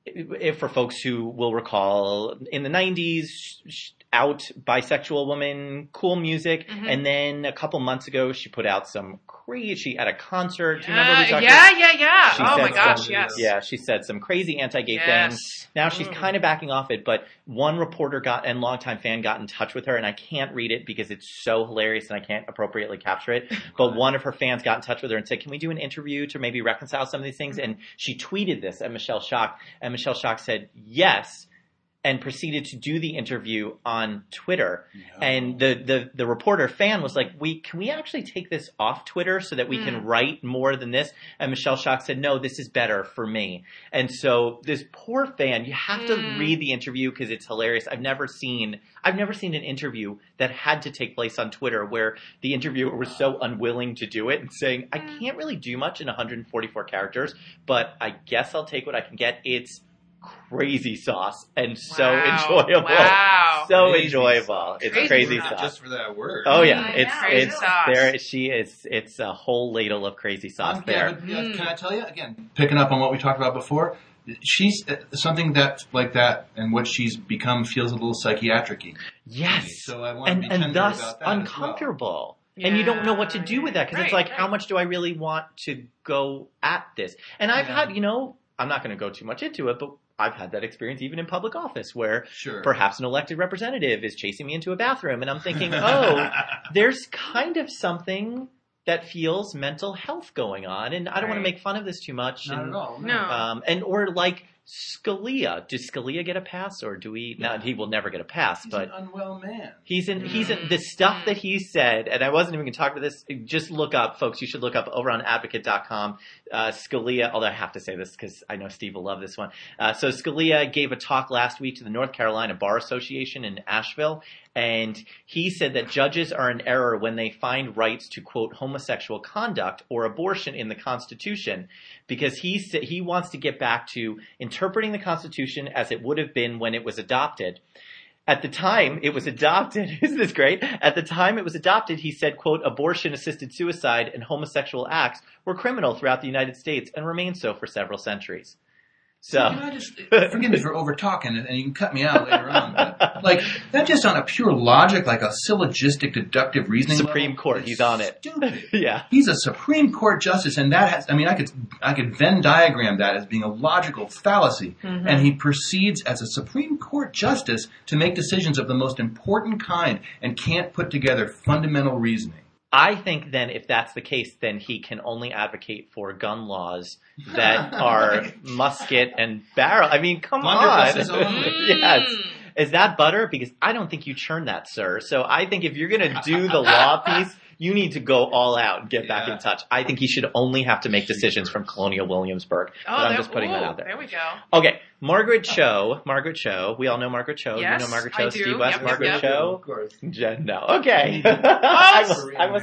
if for folks who will recall, in the nineties, out bisexual woman, cool music, Mhm. and then a couple months ago she put out some crazy, she at a concert, do you Yeah, remember we talked yeah, about? yeah, yeah. She Oh said my gosh, some- yes. Yeah, she said some crazy anti-gay Yes. things. Now she's Mm. kind of backing off it, but one reporter got and longtime fan got in touch with her, and I can't read it because it's so hilarious and I can't appropriately capture it. But one of her fans got in touch with her and said, "Can we do an interview to maybe reconcile some of these things?" And she tweeted this at Michelle Schacht, and Michelle Schacht said yes, and proceeded to do the interview on Twitter. No. And the, the, the reporter fan was like, we, can we actually take this off Twitter so that we Mm. can write more than this? And Michelle Schacht said, no, this is better for me. And so this poor fan, you have to Mm. read the interview because it's hilarious. I've never seen, I've never seen an interview that had to take place on Twitter where the interviewer was so unwilling to do it and saying, I can't really do much in one hundred forty-four characters, but I guess I'll take what I can get. It's crazy sauce and so Wow. enjoyable. Wow. So Crazy enjoyable. sauce. It's Crazy crazy sauce. sauce. Just for that word. Oh yeah, I it's know. Crazy it's sauce. there. She is. It's a whole ladle of crazy sauce Um, yeah, there. but, yeah, Mm. can I tell you again? Picking up on what we talked about before, she's uh, something that like that, and what she's become feels a little psychiatric-y. Yes, So I want to and be and tender thus about that as well. uncomfortable. And you don't know what to do with that because it's Right, like, how right. much do I really want to go at this? And I've Yeah. had, you know, I'm not going to go too much into it, but I've had that experience even in public office where Sure. perhaps an elected representative is chasing me into a bathroom and I'm thinking, oh, there's kind of something that feels mental health going on, and I don't want to Right. make fun of this too much. Not and, at all. No. Um, and or like Scalia. Does Scalia get a pass, or do we? No, he will never get a pass. He's But an unwell man. he's in. He's in Mm. the stuff that he said, and I wasn't even going to talk about this. Just look up, folks. You should look up over on advocate dot com. Uh, Scalia. Although I have to say this because I know Steve will love this one. Uh, so Scalia gave a talk last week to the North Carolina Bar Association in Asheville. And he said that judges are in error when they find rights to, quote, homosexual conduct or abortion in the Constitution, because he sa- he wants to get back to interpreting the Constitution as it would have been when it was adopted. At the time it was adopted, isn't this great? At the time it was adopted, he said, quote, abortion, assisted suicide, and homosexual acts were criminal throughout the United States and remain so for several centuries. So, Can I just forgive me for over talking, and you can cut me out later on. But, like that, just on a pure logic, like a syllogistic, deductive reasoning. Supreme level, Court, it's he's on it. Stupid. yeah. He's a Supreme Court justice, and that has, I mean, I could, I could Venn diagram that as being a logical fallacy. Mm-hmm. And he proceeds as a Supreme Court justice to make decisions of the most important kind and can't put together fundamental reasoning. I think then if that's the case, then he can only advocate for gun laws that are musket and barrel. I mean, come Blunderbusses on. only. Yes. Is that butter? Because I don't think you churn that, sir. So I think if you're going to do the law piece, you need to go all out and get back Yeah. in touch. I think he should only have to make decisions from Colonial Williamsburg. Oh, but I'm there- just putting that ooh, out there. There we go. Okay, Margaret Cho. Margaret Cho. We all know Margaret Cho. Yes, you know Margaret I Cho. do. Steve West. Yep, yep, Margaret yep. Cho. Of course. Jen, no. Okay. I was, I was,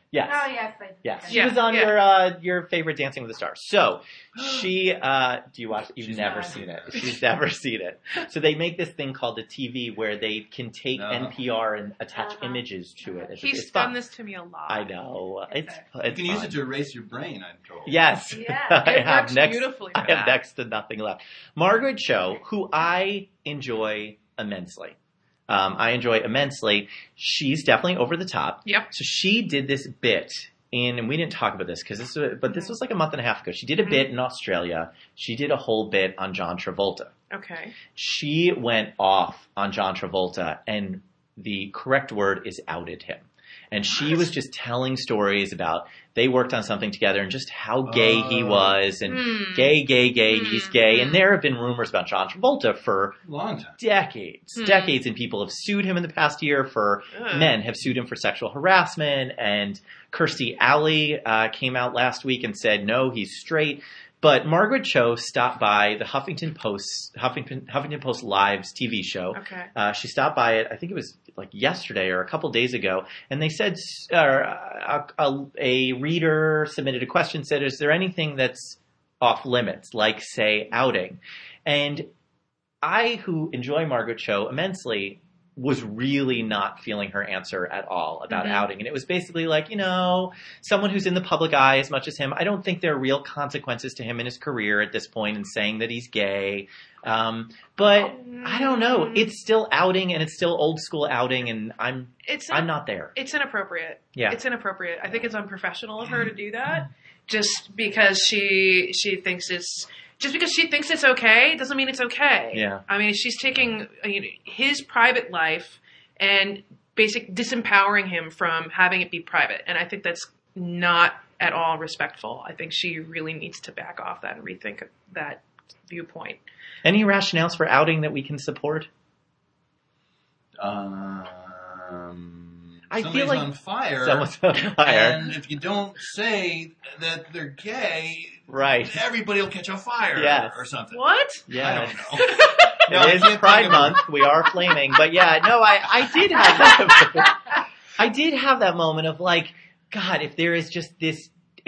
Yes. Oh yes, I Yes, I- she Yeah, was on yeah. your uh, your favorite Dancing with the Stars. So she, uh, do you watch? You've She's never not. seen it. She's never seen it. So they make this thing called a T V where they can take No. N P R and attach Uh-huh. images to it. It's, He's it's fun. done this to me a lot. I know. It's Okay. it's You can use fun. it to erase your brain, I'm told. Yes. Yeah, I it have works next. beautifully I for have that. next to nothing left. Margaret Cho, who I enjoy immensely. Um, I enjoy immensely. She's definitely over the top. Yep. So she did this bit in, and we didn't talk about this because this, was, but this was like a month and a half ago. She did a bit in Australia. She did a whole bit on John Travolta. Okay. She went off on John Travolta, and the correct word is outed him. And she was just telling stories about they worked on something together and just how gay he Oh. was and Hmm. gay, gay, gay, he's Hmm. gay. And there have been rumors about John Travolta for Long time. decades, Hmm. decades, and people have sued him in the past year for Ugh. men have sued him for sexual harassment. And Kirstie Alley uh, came out last week and said no, he's straight. But Margaret Cho stopped by the Huffington Post Huffington Huffington Post Live's T V show. Okay. Uh, she stopped by it. I think it was like yesterday or a couple days ago, and they said uh, a, a, a reader submitted a question. Said, "Is there anything that's off limits, like say outing?" And I, who enjoy Margaret Cho immensely, was really not feeling her answer at all about Mhm. outing. And it was basically like, you know, someone who's in the public eye as much as him. I don't think there are real consequences to him in his career at this point in saying that he's gay. Um, but I don't know. It's still outing, and it's still old school outing, and I'm It's I'm not there. It's inappropriate. Yeah. It's inappropriate. I think it's unprofessional of her to do that just because she she thinks it's just because she thinks it's okay doesn't mean it's okay. Yeah. I mean, she's taking you know, his private life and basic disempowering him from having it be private, and I think that's not at all respectful. I think she really needs to back off that and rethink that viewpoint. Any rationales for outing that we can support? Um, I somebody's feel like on fire. Someone's on fire. And if you don't say that they're gay, Right. everybody will catch on fire Yes. or something. What? Yeah. I don't know. No, I It is can't Pride think of- Month. We are flaming, but yeah, no, I, I did have that. I did have that moment of like, God, if there is just this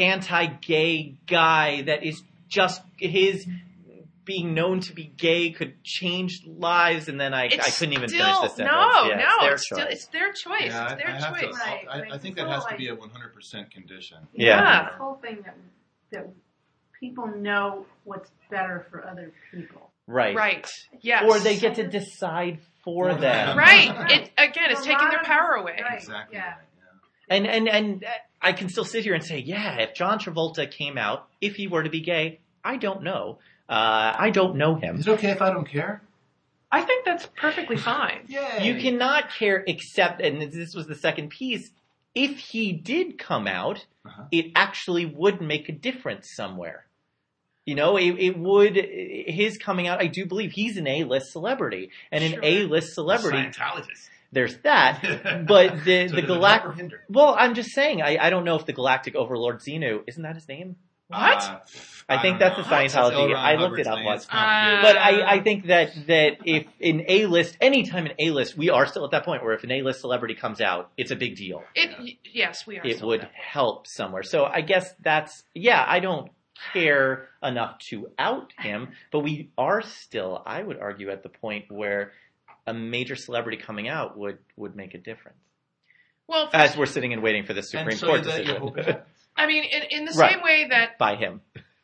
anti-gay guy that is just his being known to be gay could change lives, and then I, I couldn't even still, finish the sentence. No, yeah, no, it's their it's, choice. still, it's their choice. Yeah, it's I, their I have choice. to. Right, I, right. I think It's that has all to be a like- one hundred percent condition. Yeah. Yeah. This whole thing that that people know what's better for other people. Right. Right. Yes. Or they get to decide for For them. them. Right. Right. It again, it's A taking lot their of- power away. Right. Exactly. Yeah. Right, And, and, and I can still sit here and say, yeah, if John Travolta came out, if he were to be gay, I don't know. Uh, I don't know yeah. him. Is it okay if I don't care? I think that's perfectly fine. Yay. You cannot care except, and this was the second piece, if he did come out, Uh-huh. it actually would make a difference somewhere. You know, it, it would, his coming out, I do believe he's an A-list celebrity. And an Sure. A-list celebrity, Scientologist. there's that. But the, So the does it Galactic, help or hinder? well, I'm just saying, I, I don't know if the Galactic Overlord Xenu, isn't that his name? What? Uh, I think don't that's know. a It's Scientology. L. Ron I looked Hubbard's it up thing. once. It's complicated. Uh, But I, I think that, that if in A-list, anytime in A-list, we are still at that point where if an A-list celebrity comes out, it's a big deal. It y- yes, we are. It still would at that. help somewhere. So I guess that's, yeah, I don't care enough to out him, but we are still, I would argue, at the point where a major celebrity coming out would, would make a difference. Well, for- As we're sitting and waiting for the Supreme And so Court that you decision hope it happens. I mean, in, in the Right. same way that by him.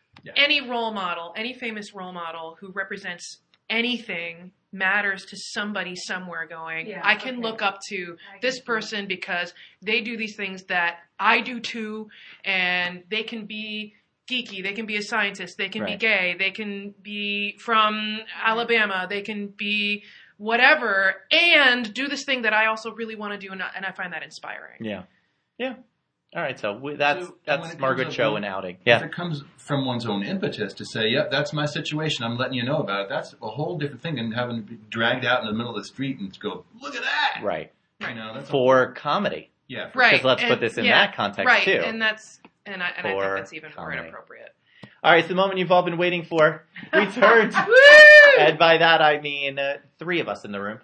any role model, any famous role model who represents anything matters to somebody somewhere going, Yeah, I can okay. look up to I this can see person because they do these things that I do too, and they can be geeky, they can be a scientist, they can be Right. gay, they can be from Alabama, they can be whatever, and do this thing that I also really want to do, and I, and I find that inspiring. Yeah. Yeah. All right. So we, that's, So, and when that's it Margaret comes Cho up- and outing. If Yeah. it comes from one's own impetus to say, yep, that's my situation, I'm letting you know about it, that's a whole different thing than having to be dragged out in the middle of the street and go, look at that! Right. You know, that's For comedy. yeah, for Right. Because let's and- put this in yeah, that context right, too. and that's and I, and I think For that's even more comedy. inappropriate. All right, it's the moment you've all been waiting for. We turned, and by that I mean uh, three of us in the room.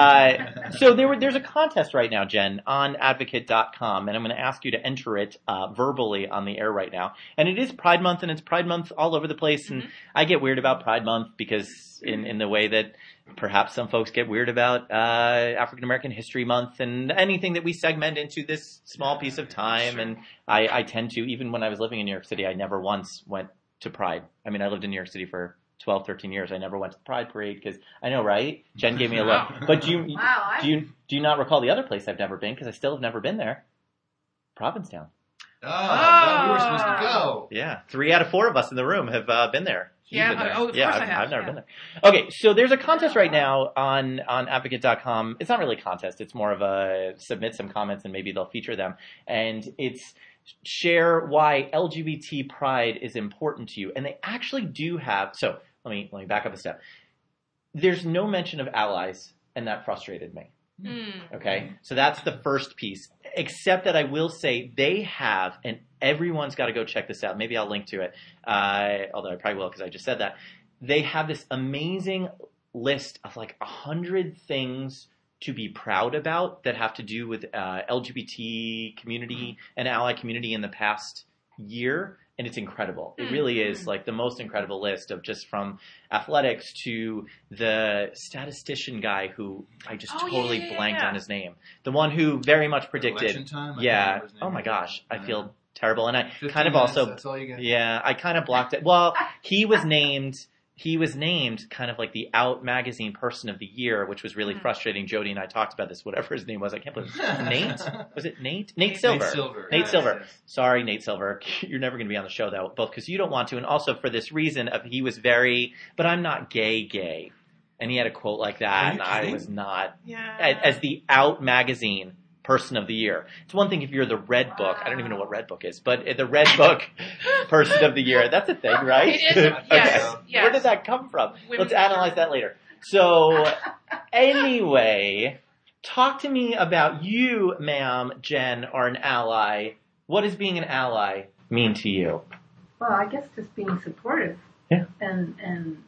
Uh, so there, were, there's a contest right now, Jen, on advocate dot com, and I'm going to ask you to enter it uh, verbally on the air right now. And it is Pride Month, and it's Pride Month all over the place, and mm-hmm. I get weird about Pride Month because in, in the way that perhaps some folks get weird about uh, African American History Month and anything that we segment into this small piece of time. Sure. And I, I tend to, even when I was living in New York City, I never once went to Pride. I mean, I lived in New York City for twelve, thirteen years. I never went to the Pride Parade because I know, right? Jen gave me a look. But do you, wow, do you, do you not recall the other place I've never been? Because I still have never been there. Provincetown. Oh, oh. we were supposed to go. Yeah. Three out of four of us in the room have uh, been there. Yeah, been there. oh, of yeah, course I've, I have. I've never yeah. been there. Okay, so there's a contest right now on, on advocate dot com. It's not really a contest. It's more of a submit some comments and maybe they'll feature them. And it's share why L G B T pride is important to you. And they actually do have, so let me, let me back up a step. There's no mention of allies, and that frustrated me. Mm. Okay, so that's the first piece. Except that I will say they have, and everyone's got to go check this out. Maybe I'll link to it, uh, although I probably will because I just said that. They have this amazing list of like a hundred things to be proud about that have to do with uh, L G B T community and ally community in the past year. And it's incredible. It really is like the most incredible list of just from athletics to the statistician guy who I just oh, totally yeah, yeah, blanked yeah. on his name. The one who very much predicted. Election time? I Yeah. his name Oh my is. gosh. I Yeah. feel terrible. And I fifteen kind of minutes, also, that's all you get. yeah, I kind of blocked it. Well, he was named, he was named kind of like the Out Magazine Person of the Year, which was really Mm. frustrating. Jody and I talked about this, whatever his name was. I can't believe it. Nate? Was it Nate? Nate Silver. Nate Silver. Nate Yes, Silver. yes. Sorry, Nate Silver. You're never going to be on the show, though, both because you don't want to, and also for this reason of he was very, but I'm not gay, gay. And he had a quote like that, Are and you I kidding? was not. Yeah. As, as the Out Magazine Person of the Year. It's one thing if you're the Red Book. I don't even know what Red Book is, but the Red Book Person of the Year. That's a thing, right? It is. Okay. Yes. yes. Where did that come from? Women- Let's analyze that later. So, anyway, talk to me about you, ma'am, Jen, are an ally. What does being an ally mean to you? Well, I guess just being supportive. Yeah. And and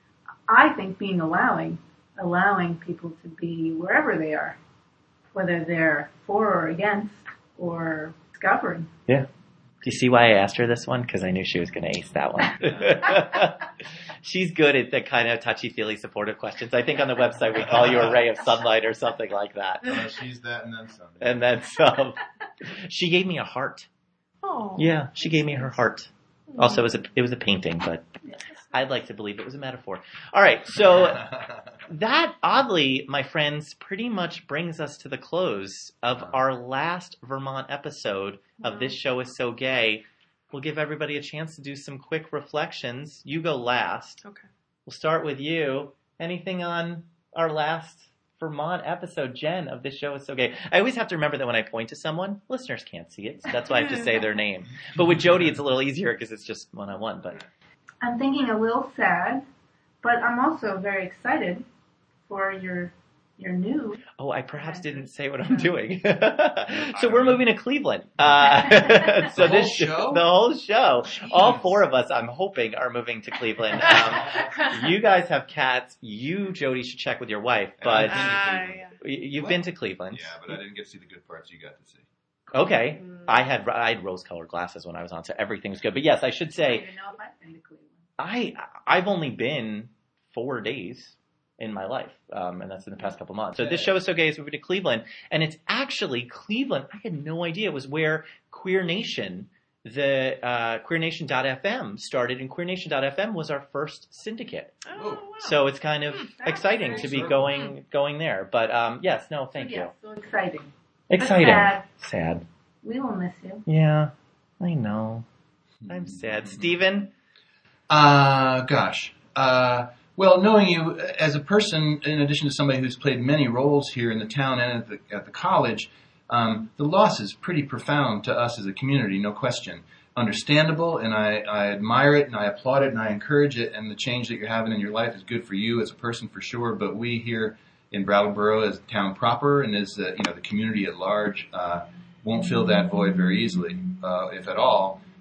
I think being allowing, allowing people to be wherever they are, whether they're for or against or discovering. Yeah. Do you see why I asked her this one? Because I knew she was going to ace that one. She's good at the kind of touchy-feely supportive questions. I think on the website we call you a ray of sunlight or something like that. Uh, she's that and then some. And then some. She gave me a heart. Oh. Yeah, she gave me her heart. Also, it was a, it was a painting, but I'd like to believe it was a metaphor. All right, so that, oddly, my friends, pretty much brings us to the close of our last Vermont episode of This Show Is So Gay. We'll give everybody a chance to do some quick reflections. You go last. Okay. We'll start with you. Anything on our last Vermont episode, Jen, of This Show Is So Gay? I always have to remember that when I point to someone, listeners can't see it, so that's why I have to say their name. But with Jody, it's a little easier because it's just one-on-one. But I'm thinking a little sad, but I'm also very excited for your your new. Oh, I perhaps didn't say what I'm doing. So we're moving to Cleveland. Uh, so The this whole show? the whole show, Jeez. all four of us, I'm hoping, are moving to Cleveland. Um, you guys have cats. You, Jody, should check with your wife. But Uh, Ah, yeah. y- you've What? been to Cleveland. Yeah, but I didn't get to see the good parts you got to see. Okay. Mm. I had I had rose-colored glasses when I was on, so everything's good. But yes, I should I don't say even know if I've been to Cleveland. I I've only been four days in my life, um, and that's in the past couple months. So this show is so gay is moving to Cleveland, and it's actually Cleveland. I had no idea it was where Queer Nation, the uh, queer nation dot f m started, and queer nation dot f m was our first syndicate. Oh, wow. So it's kind of that's exciting very to be cool. going going there. But um, yes, no, thank so, yeah, you. so exciting. Exciting, sad. sad. We will miss you. Yeah, I know. I'm sad. Steven? Uh, gosh. Uh, well, knowing you as a person, in addition to somebody who's played many roles here in the town and at the, at the college, um, the loss is pretty profound to us as a community, no question. Understandable, and I, I admire it, and I applaud it, and I encourage it, and the change that you're having in your life is good for you as a person for sure, but we here in Brattleboro as a town proper and as uh, you know the community at large uh, won't fill that void very easily, uh, if at all.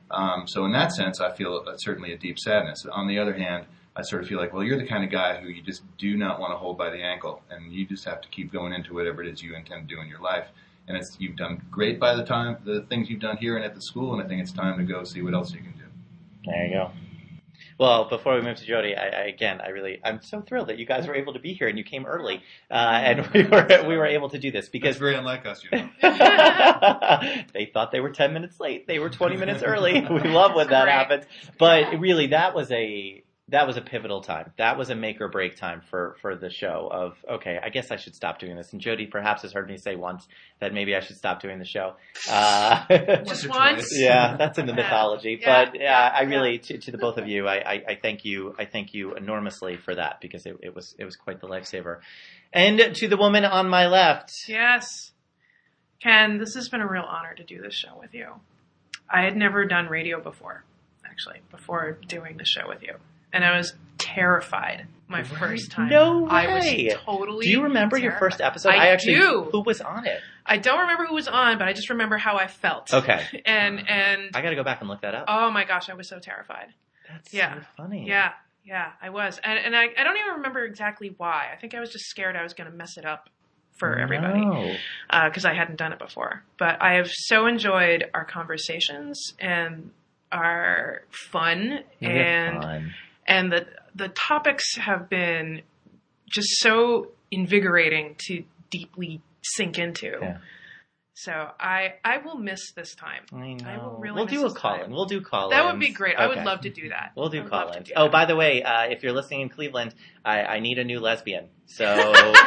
Um, so in that sense, I feel uh, certainly a deep sadness. On the other hand, I sort of feel like, well, you're the kind of guy who you just do not want to hold by the ankle, and you just have to keep going into whatever it is you intend to do in your life. And it's, you've done great by the time, the things you've done here and at the school, and I think it's time to go see what else you can do. There you go. Well, before we move to Jody, I, I, again, I really, I'm so thrilled that you guys were able to be here and you came early, uh, and we were, we were able to do this because That's very unlike us, you know. they thought they were ten minutes late. They were twenty minutes early. We love when that happens. But really, that was a, that was a pivotal time. That was a make or break time for, for the show of, okay, I guess I should stop doing this. And Jody perhaps has heard me say once that maybe I should stop doing the show. Uh, Just once? Yeah, that's in the mythology. Yeah, but yeah, uh, I yeah. really, to, to the both of you, I, I, I thank you, I thank you enormously for that because it, it was, it was quite the lifesaver. And to the woman on my left. Yes. Ken, this has been a real honor to do this show with you. I had never done radio before, actually, before doing the show with you. And I was terrified my first time. No way. I was totally Do you remember terrified. your first episode? I, I actually, do. Who was on it? I don't remember who was on, but I just remember how I felt. Okay. And, and, I gotta go back and look that up. oh my gosh, I was so terrified. That's yeah. so funny. Yeah, yeah, I was. And, and I, I don't even remember exactly why. I think I was just scared I was going to mess it up for everybody. No. Because uh, I hadn't done it before. But I have so enjoyed our conversations and our fun. We had and fun. and the the topics have been just so invigorating to deeply sink into. Yeah. So I I will miss this time. I know. I will really we'll miss do a this call time. in. We'll do call That would be great. I would love to do that. We'll I do would love call to ins. do Oh, that. by the way, uh, if you're listening in Cleveland, I, I need a new lesbian. So, yeah,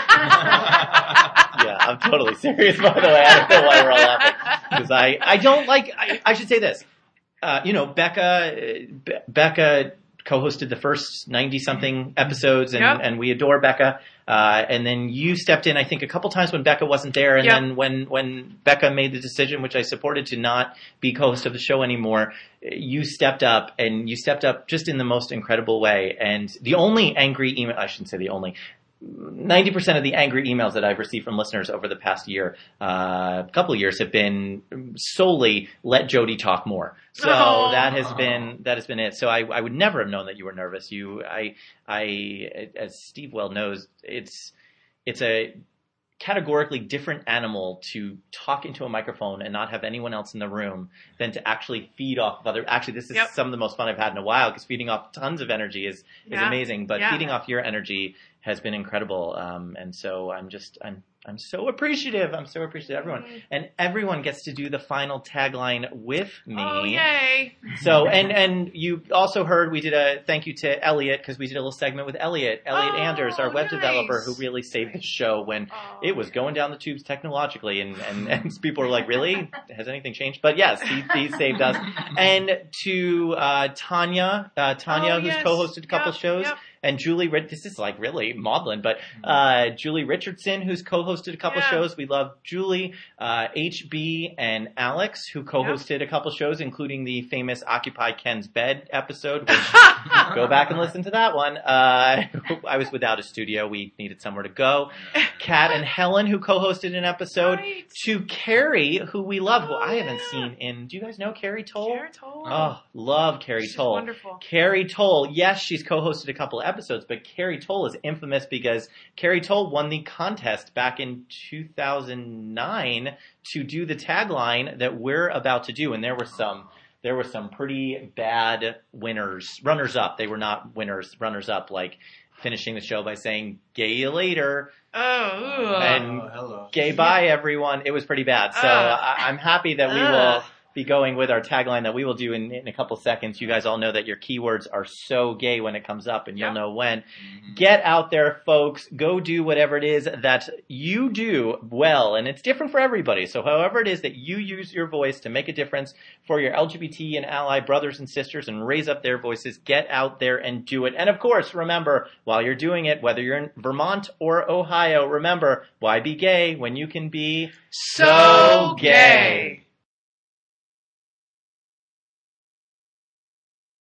I'm totally serious, by the way. I don't know why we're all laughing. Because I, I don't like, I, I should say this. Uh, you know, Becca, Be- Becca co-hosted the first ninety-something episodes, and, Yep. and we adore Becca. Uh, and then you stepped in, I think, a couple times when Becca wasn't there. And Yep. then when, when Becca made the decision, which I supported, to not be co-host of the show anymore, you stepped up, and you stepped up just in the most incredible way. And the only angry email, I shouldn't say the only, ninety percent of the angry emails that I've received from listeners over the past year, uh, couple of years, have been solely let Jody talk more. So Oh. that has been that has been it. So I, I would never have known that you were nervous. You, I, I, as Steve well knows, it's it's a categorically different animal to talk into a microphone and not have anyone else in the room than to actually feed off of other. Actually, this is Yep. some of the most fun I've had in a while, because feeding off tons of energy is is Yeah. amazing. But Yeah. feeding off your energy has been incredible. Um, and so I'm just, I'm, I'm so appreciative. I'm so appreciative of everyone. Mm. And everyone gets to do the final tagline with me. Oh, yay. So, and, and you also heard we did a thank you to Elliot, because we did a little segment with Elliot, Elliot Oh, Anders, our web nice. developer, who really saved the show when Oh, it was going down the tubes technologically, and, and, and people were like, really? Has anything changed? But yes, he, he saved us. And to uh, Tanya, uh, Tanya, Oh, who's yes. co-hosted a couple Yep, shows, yep. and Julie, Rid- this is like really maudlin, but uh, Julie Richardson, who's co-hosted a couple Yeah. shows. We love Julie. Uh, H B and Alex, who co-hosted a couple shows, including the famous Occupy Ken's Bed episode, which go back and listen to that one. Uh, I was without a studio. We needed somewhere to go. Kat and Helen, who co-hosted an episode. Right. To Carrie, who we love, who Oh, I haven't yeah. seen in, do you guys know Carrie Toll? Carrie Toll. Oh, love Carrie She's Toll. wonderful. Carrie Toll, yes, she's co-hosted a couple of episodes, but Carrie Toll is infamous because Carrie Toll won the contest back in two thousand nine to do the tagline that we're about to do, and there were some there were some pretty bad winners, runners up. They were not winners, runners up, like finishing the show by saying "Gay you later" Oh, ugh. and Oh, hello. "Gay bye everyone." It was pretty bad. So Ugh. I, I'm happy that we Ugh. will be going with our tagline that we will do in, in a couple seconds. You guys all know that your keywords are so gay when it comes up, and you'll Yep. know when. Get out there, folks. Go do whatever it is that you do well, and it's different for everybody. So however it is that you use your voice to make a difference for your L G B T and ally brothers and sisters and raise up their voices, get out there and do it. And of course, remember, while you're doing it, whether you're in Vermont or Ohio, remember, why be gay when you can be So gay.